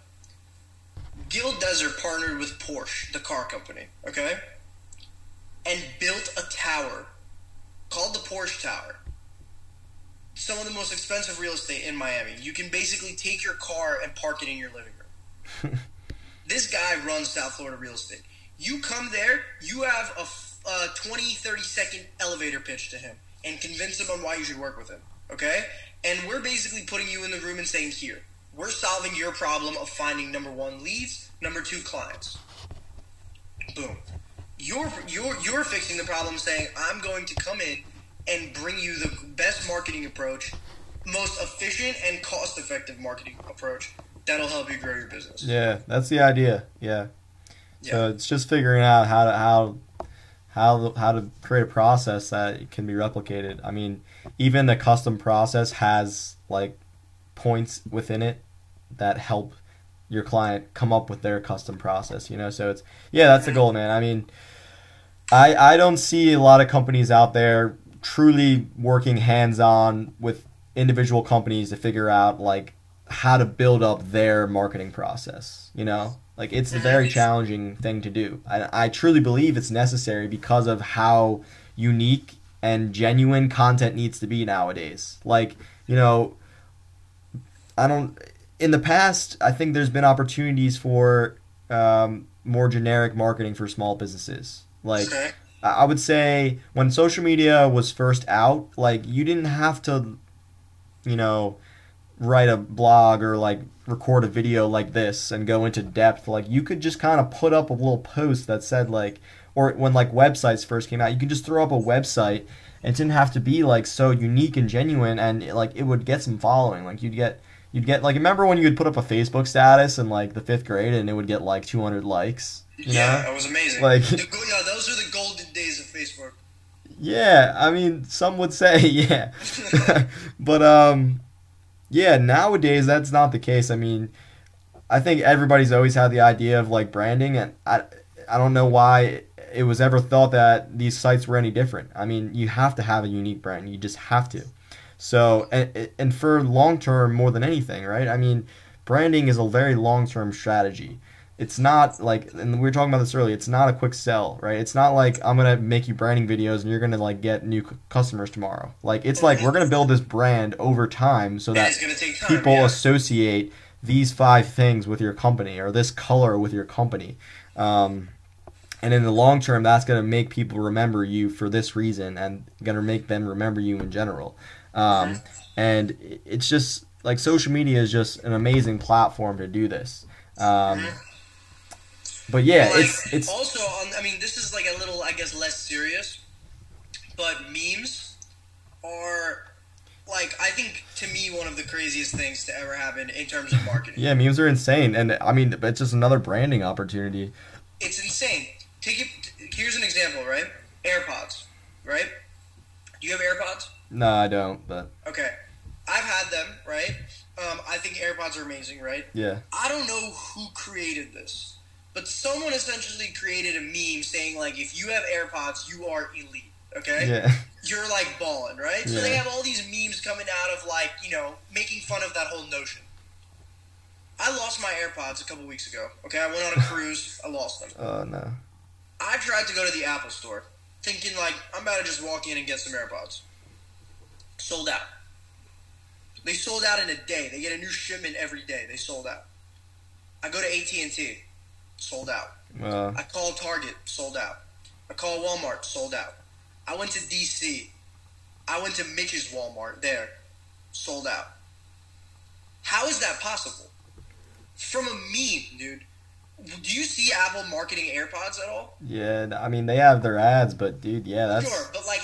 Gil Desert partnered with Porsche, the car company, okay? And built a tower called the Porsche Tower. Some of the most expensive real estate in Miami. You can basically take your car and park it in your living room. This guy runs South Florida real estate. You come there, you have a 20, 30-second elevator pitch to him and convince him on why you should work with him, okay? And we're basically putting you in the room and saying, here, we're solving your problem of finding, number 1, leads, number 2, clients. Boom. You're fixing the problem saying, I'm going to come in and bring you the best marketing approach, most efficient and cost-effective marketing approach that'll help you grow your business. Yeah, that's the idea. Yeah. So it's just figuring out how to create a process that can be replicated. I mean, even the custom process has like points within it that help your client come up with their custom process, you know? So it's, yeah, that's the goal, man. I mean, I don't see a lot of companies out there truly working hands-on with individual companies to figure out like how to build up their marketing process. Like it's a very challenging thing to do. I truly believe it's necessary because of how unique and genuine content needs to be nowadays. Like, in the past, I think there's been opportunities for more generic marketing for small businesses. Like, I would say when social media was first out, like, you didn't have to, write a blog or, like, record a video like this and go into depth. Like, you could just kind of put up a little post that said, like, or when, like, websites first came out, you could just throw up a website. It didn't have to be, like, so unique and genuine, and, like, it would get some following. Like, you'd get like, remember when you would put up a Facebook status in like the 5th grade and it would get like 200 likes? Yeah, it was amazing. Like, those are the golden days of Facebook. Yeah, I mean, some would say, yeah. But yeah, nowadays that's not the case. I mean, I think everybody's always had the idea of like branding, and I don't know why it was ever thought that these sites were any different. I mean, you have to have a unique brand. You just have to. So, and for long term more than anything, right? I mean, branding is a very long term strategy. It's not like, and we were talking about this earlier, it's not a quick sell, right? It's not like I'm going to make you branding videos and you're going to like get new customers tomorrow. Like, it's like we're going to build this brand over time so that it's gonna take time, people associate these 5 things with your company or this color with your company. And in the long term, that's going to make people remember you for this reason and going to make them remember you in general. And it's just like social media is just an amazing platform to do this. But yeah, like, it's also I mean, this is like a little, I guess, less serious, but memes are like, I think to me one of the craziest things to ever happen in terms of marketing. Yeah, memes are insane, and I mean it's just another branding opportunity. It's insane. Here's an example, right? AirPods, right? Do you have AirPods? No, I don't, but Okay. I've had them, right? I think AirPods are amazing, right? yeah. I don't know who created this, but someone essentially created a meme saying, like, if you have AirPods, you are elite, okay? Yeah. You're, like, balling, right? So Yeah. they have all these memes coming out of, like, making fun of that whole notion. I lost my AirPods a couple weeks ago, okay? I went on a cruise. I lost them. Oh no. I tried to go to the Apple store, thinking, like, I'm about to just walk in and get some AirPods. Sold out. They sold out in a day. They get a new shipment every day. They sold out. I go to AT&T. Sold out. I call Target. Sold out. I call Walmart. Sold out. I went to DC. I went to Mitch's Walmart. There. Sold out. How is that possible? From a meme, dude. Do you see Apple marketing AirPods at all? Yeah, I mean they have their ads, but dude, yeah, that's Sure, but like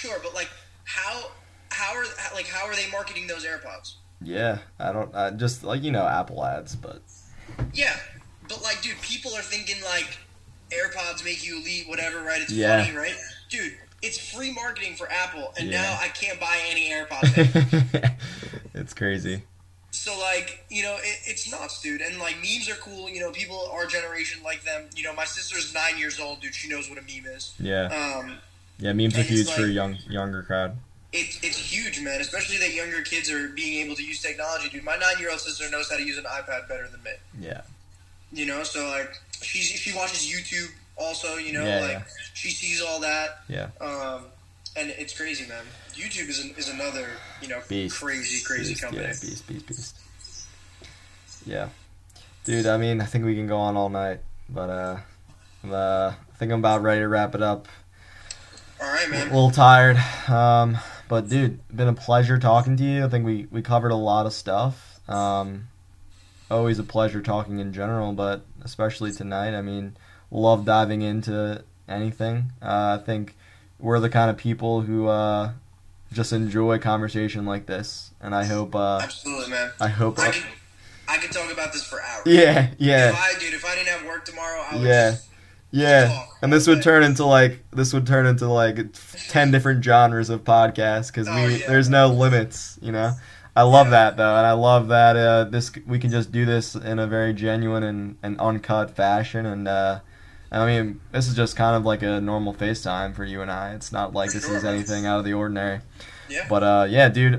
how are they marketing those AirPods? yeah. I just like Apple ads, but Yeah, but like, dude, people are thinking like AirPods make you elite, whatever, right? It's Yeah. funny, right? Dude, it's free marketing for Apple, and Yeah. now I can't buy any AirPods. it's crazy. So like, it's nuts, dude. And like, memes are cool. People our generation like them. My sister's 9 years old, dude. She knows what a meme is. Yeah. Yeah, memes are and huge it's for a like- younger crowd. It's huge, man. Especially that younger kids are being able to use technology, dude. My 9-year-old sister knows how to use an iPad better than me. Yeah. So like she watches YouTube also, Yeah, like yeah. she sees all that. Yeah. And it's crazy, man. YouTube is another, Beast. crazy Beast, company. Yeah, beast. Yeah. Dude, I mean, I think we can go on all night, but I think I'm about ready to wrap it up. All right, man. A little tired. But dude, been a pleasure talking to you. I think we covered a lot of stuff. Always a pleasure talking in general, but especially tonight. I mean, love diving into anything. I think we're the kind of people who just enjoy conversation like this, and I hope. Absolutely, man. I hope. I could talk about this for hours. Yeah. If I didn't have work tomorrow, I would just Yeah, talk and this all would day. turn into like 10 different genres of podcasts because there's no limits, I love that though, and I love that we can just do this in a very genuine and uncut fashion, and I mean this is just kind of like a normal FaceTime for you and I. It's not like this is anything out of the ordinary. Yeah. But yeah, dude,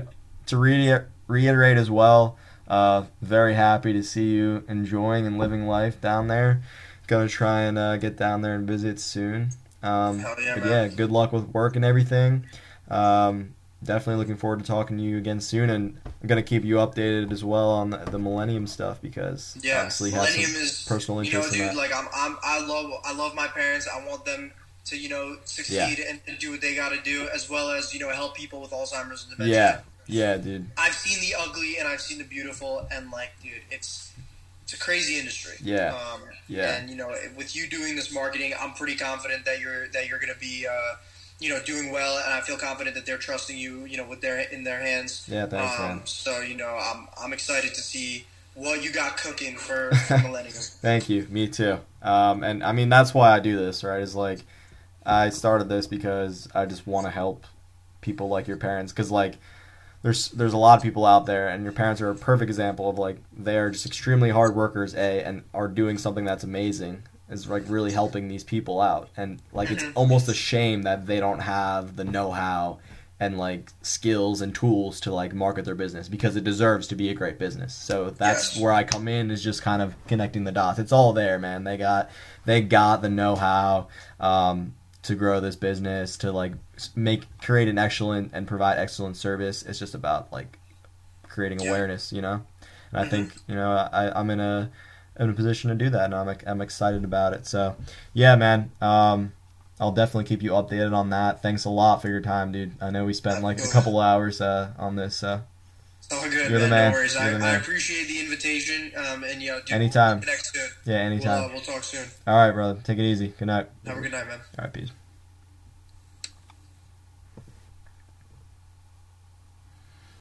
to reiterate as well, very happy to see you enjoying and living life down there. Gonna try and get down there and visit soon. Hell yeah, But man. yeah, good luck with work and everything. Definitely looking forward to talking to you again soon, and I'm gonna keep you updated as well on the Millennium stuff because Yeah, obviously have Millennium some is, personal you know, interest in dude. that. Like I love my parents. I want them to, you know, succeed and do what they got to do, as well as, you know, help people with Alzheimer's and dementia. Yeah, dude. I've seen the ugly and I've seen the beautiful, and like, dude, it's a crazy industry. Yeah. Yeah. And you know, with you doing this marketing, I'm pretty confident that you're gonna be, you know, doing well, and I feel confident that they're trusting you, you know, with in their hands. Yeah, thanks, man. So you know, I'm excited to see what you got cooking for Millennium. Thank you. Me too. And I mean, that's why I do this, right? Is like, I started this because I just want to help people like your parents, because like, there's a lot of people out there, and your parents are a perfect example of like, they are just extremely hard workers, and are doing something that's amazing, is like really helping these people out, and like it's almost a shame that they don't have the know-how and like skills and tools to like market their business, because it deserves to be a great business. So that's where I come in, is just kind of connecting the dots. It's all there, man. They got the know-how to grow this business, to like create an excellent and provide excellent service. It's just about like creating awareness, you know. And I think, you know, I'm in a position to do that, and I'm excited about it. So yeah, man. I'll definitely keep you updated on that. Thanks a lot for your time, dude. I know we spent like a couple hours on this. So It's all good, You're the man. man. No worries. You're the I man. appreciate the invitation. And you know, dude, Anytime. We'll connect soon. yeah, anytime. We'll talk soon. All right, brother. Take it easy. Good night. Have a good night, man. All right, peace.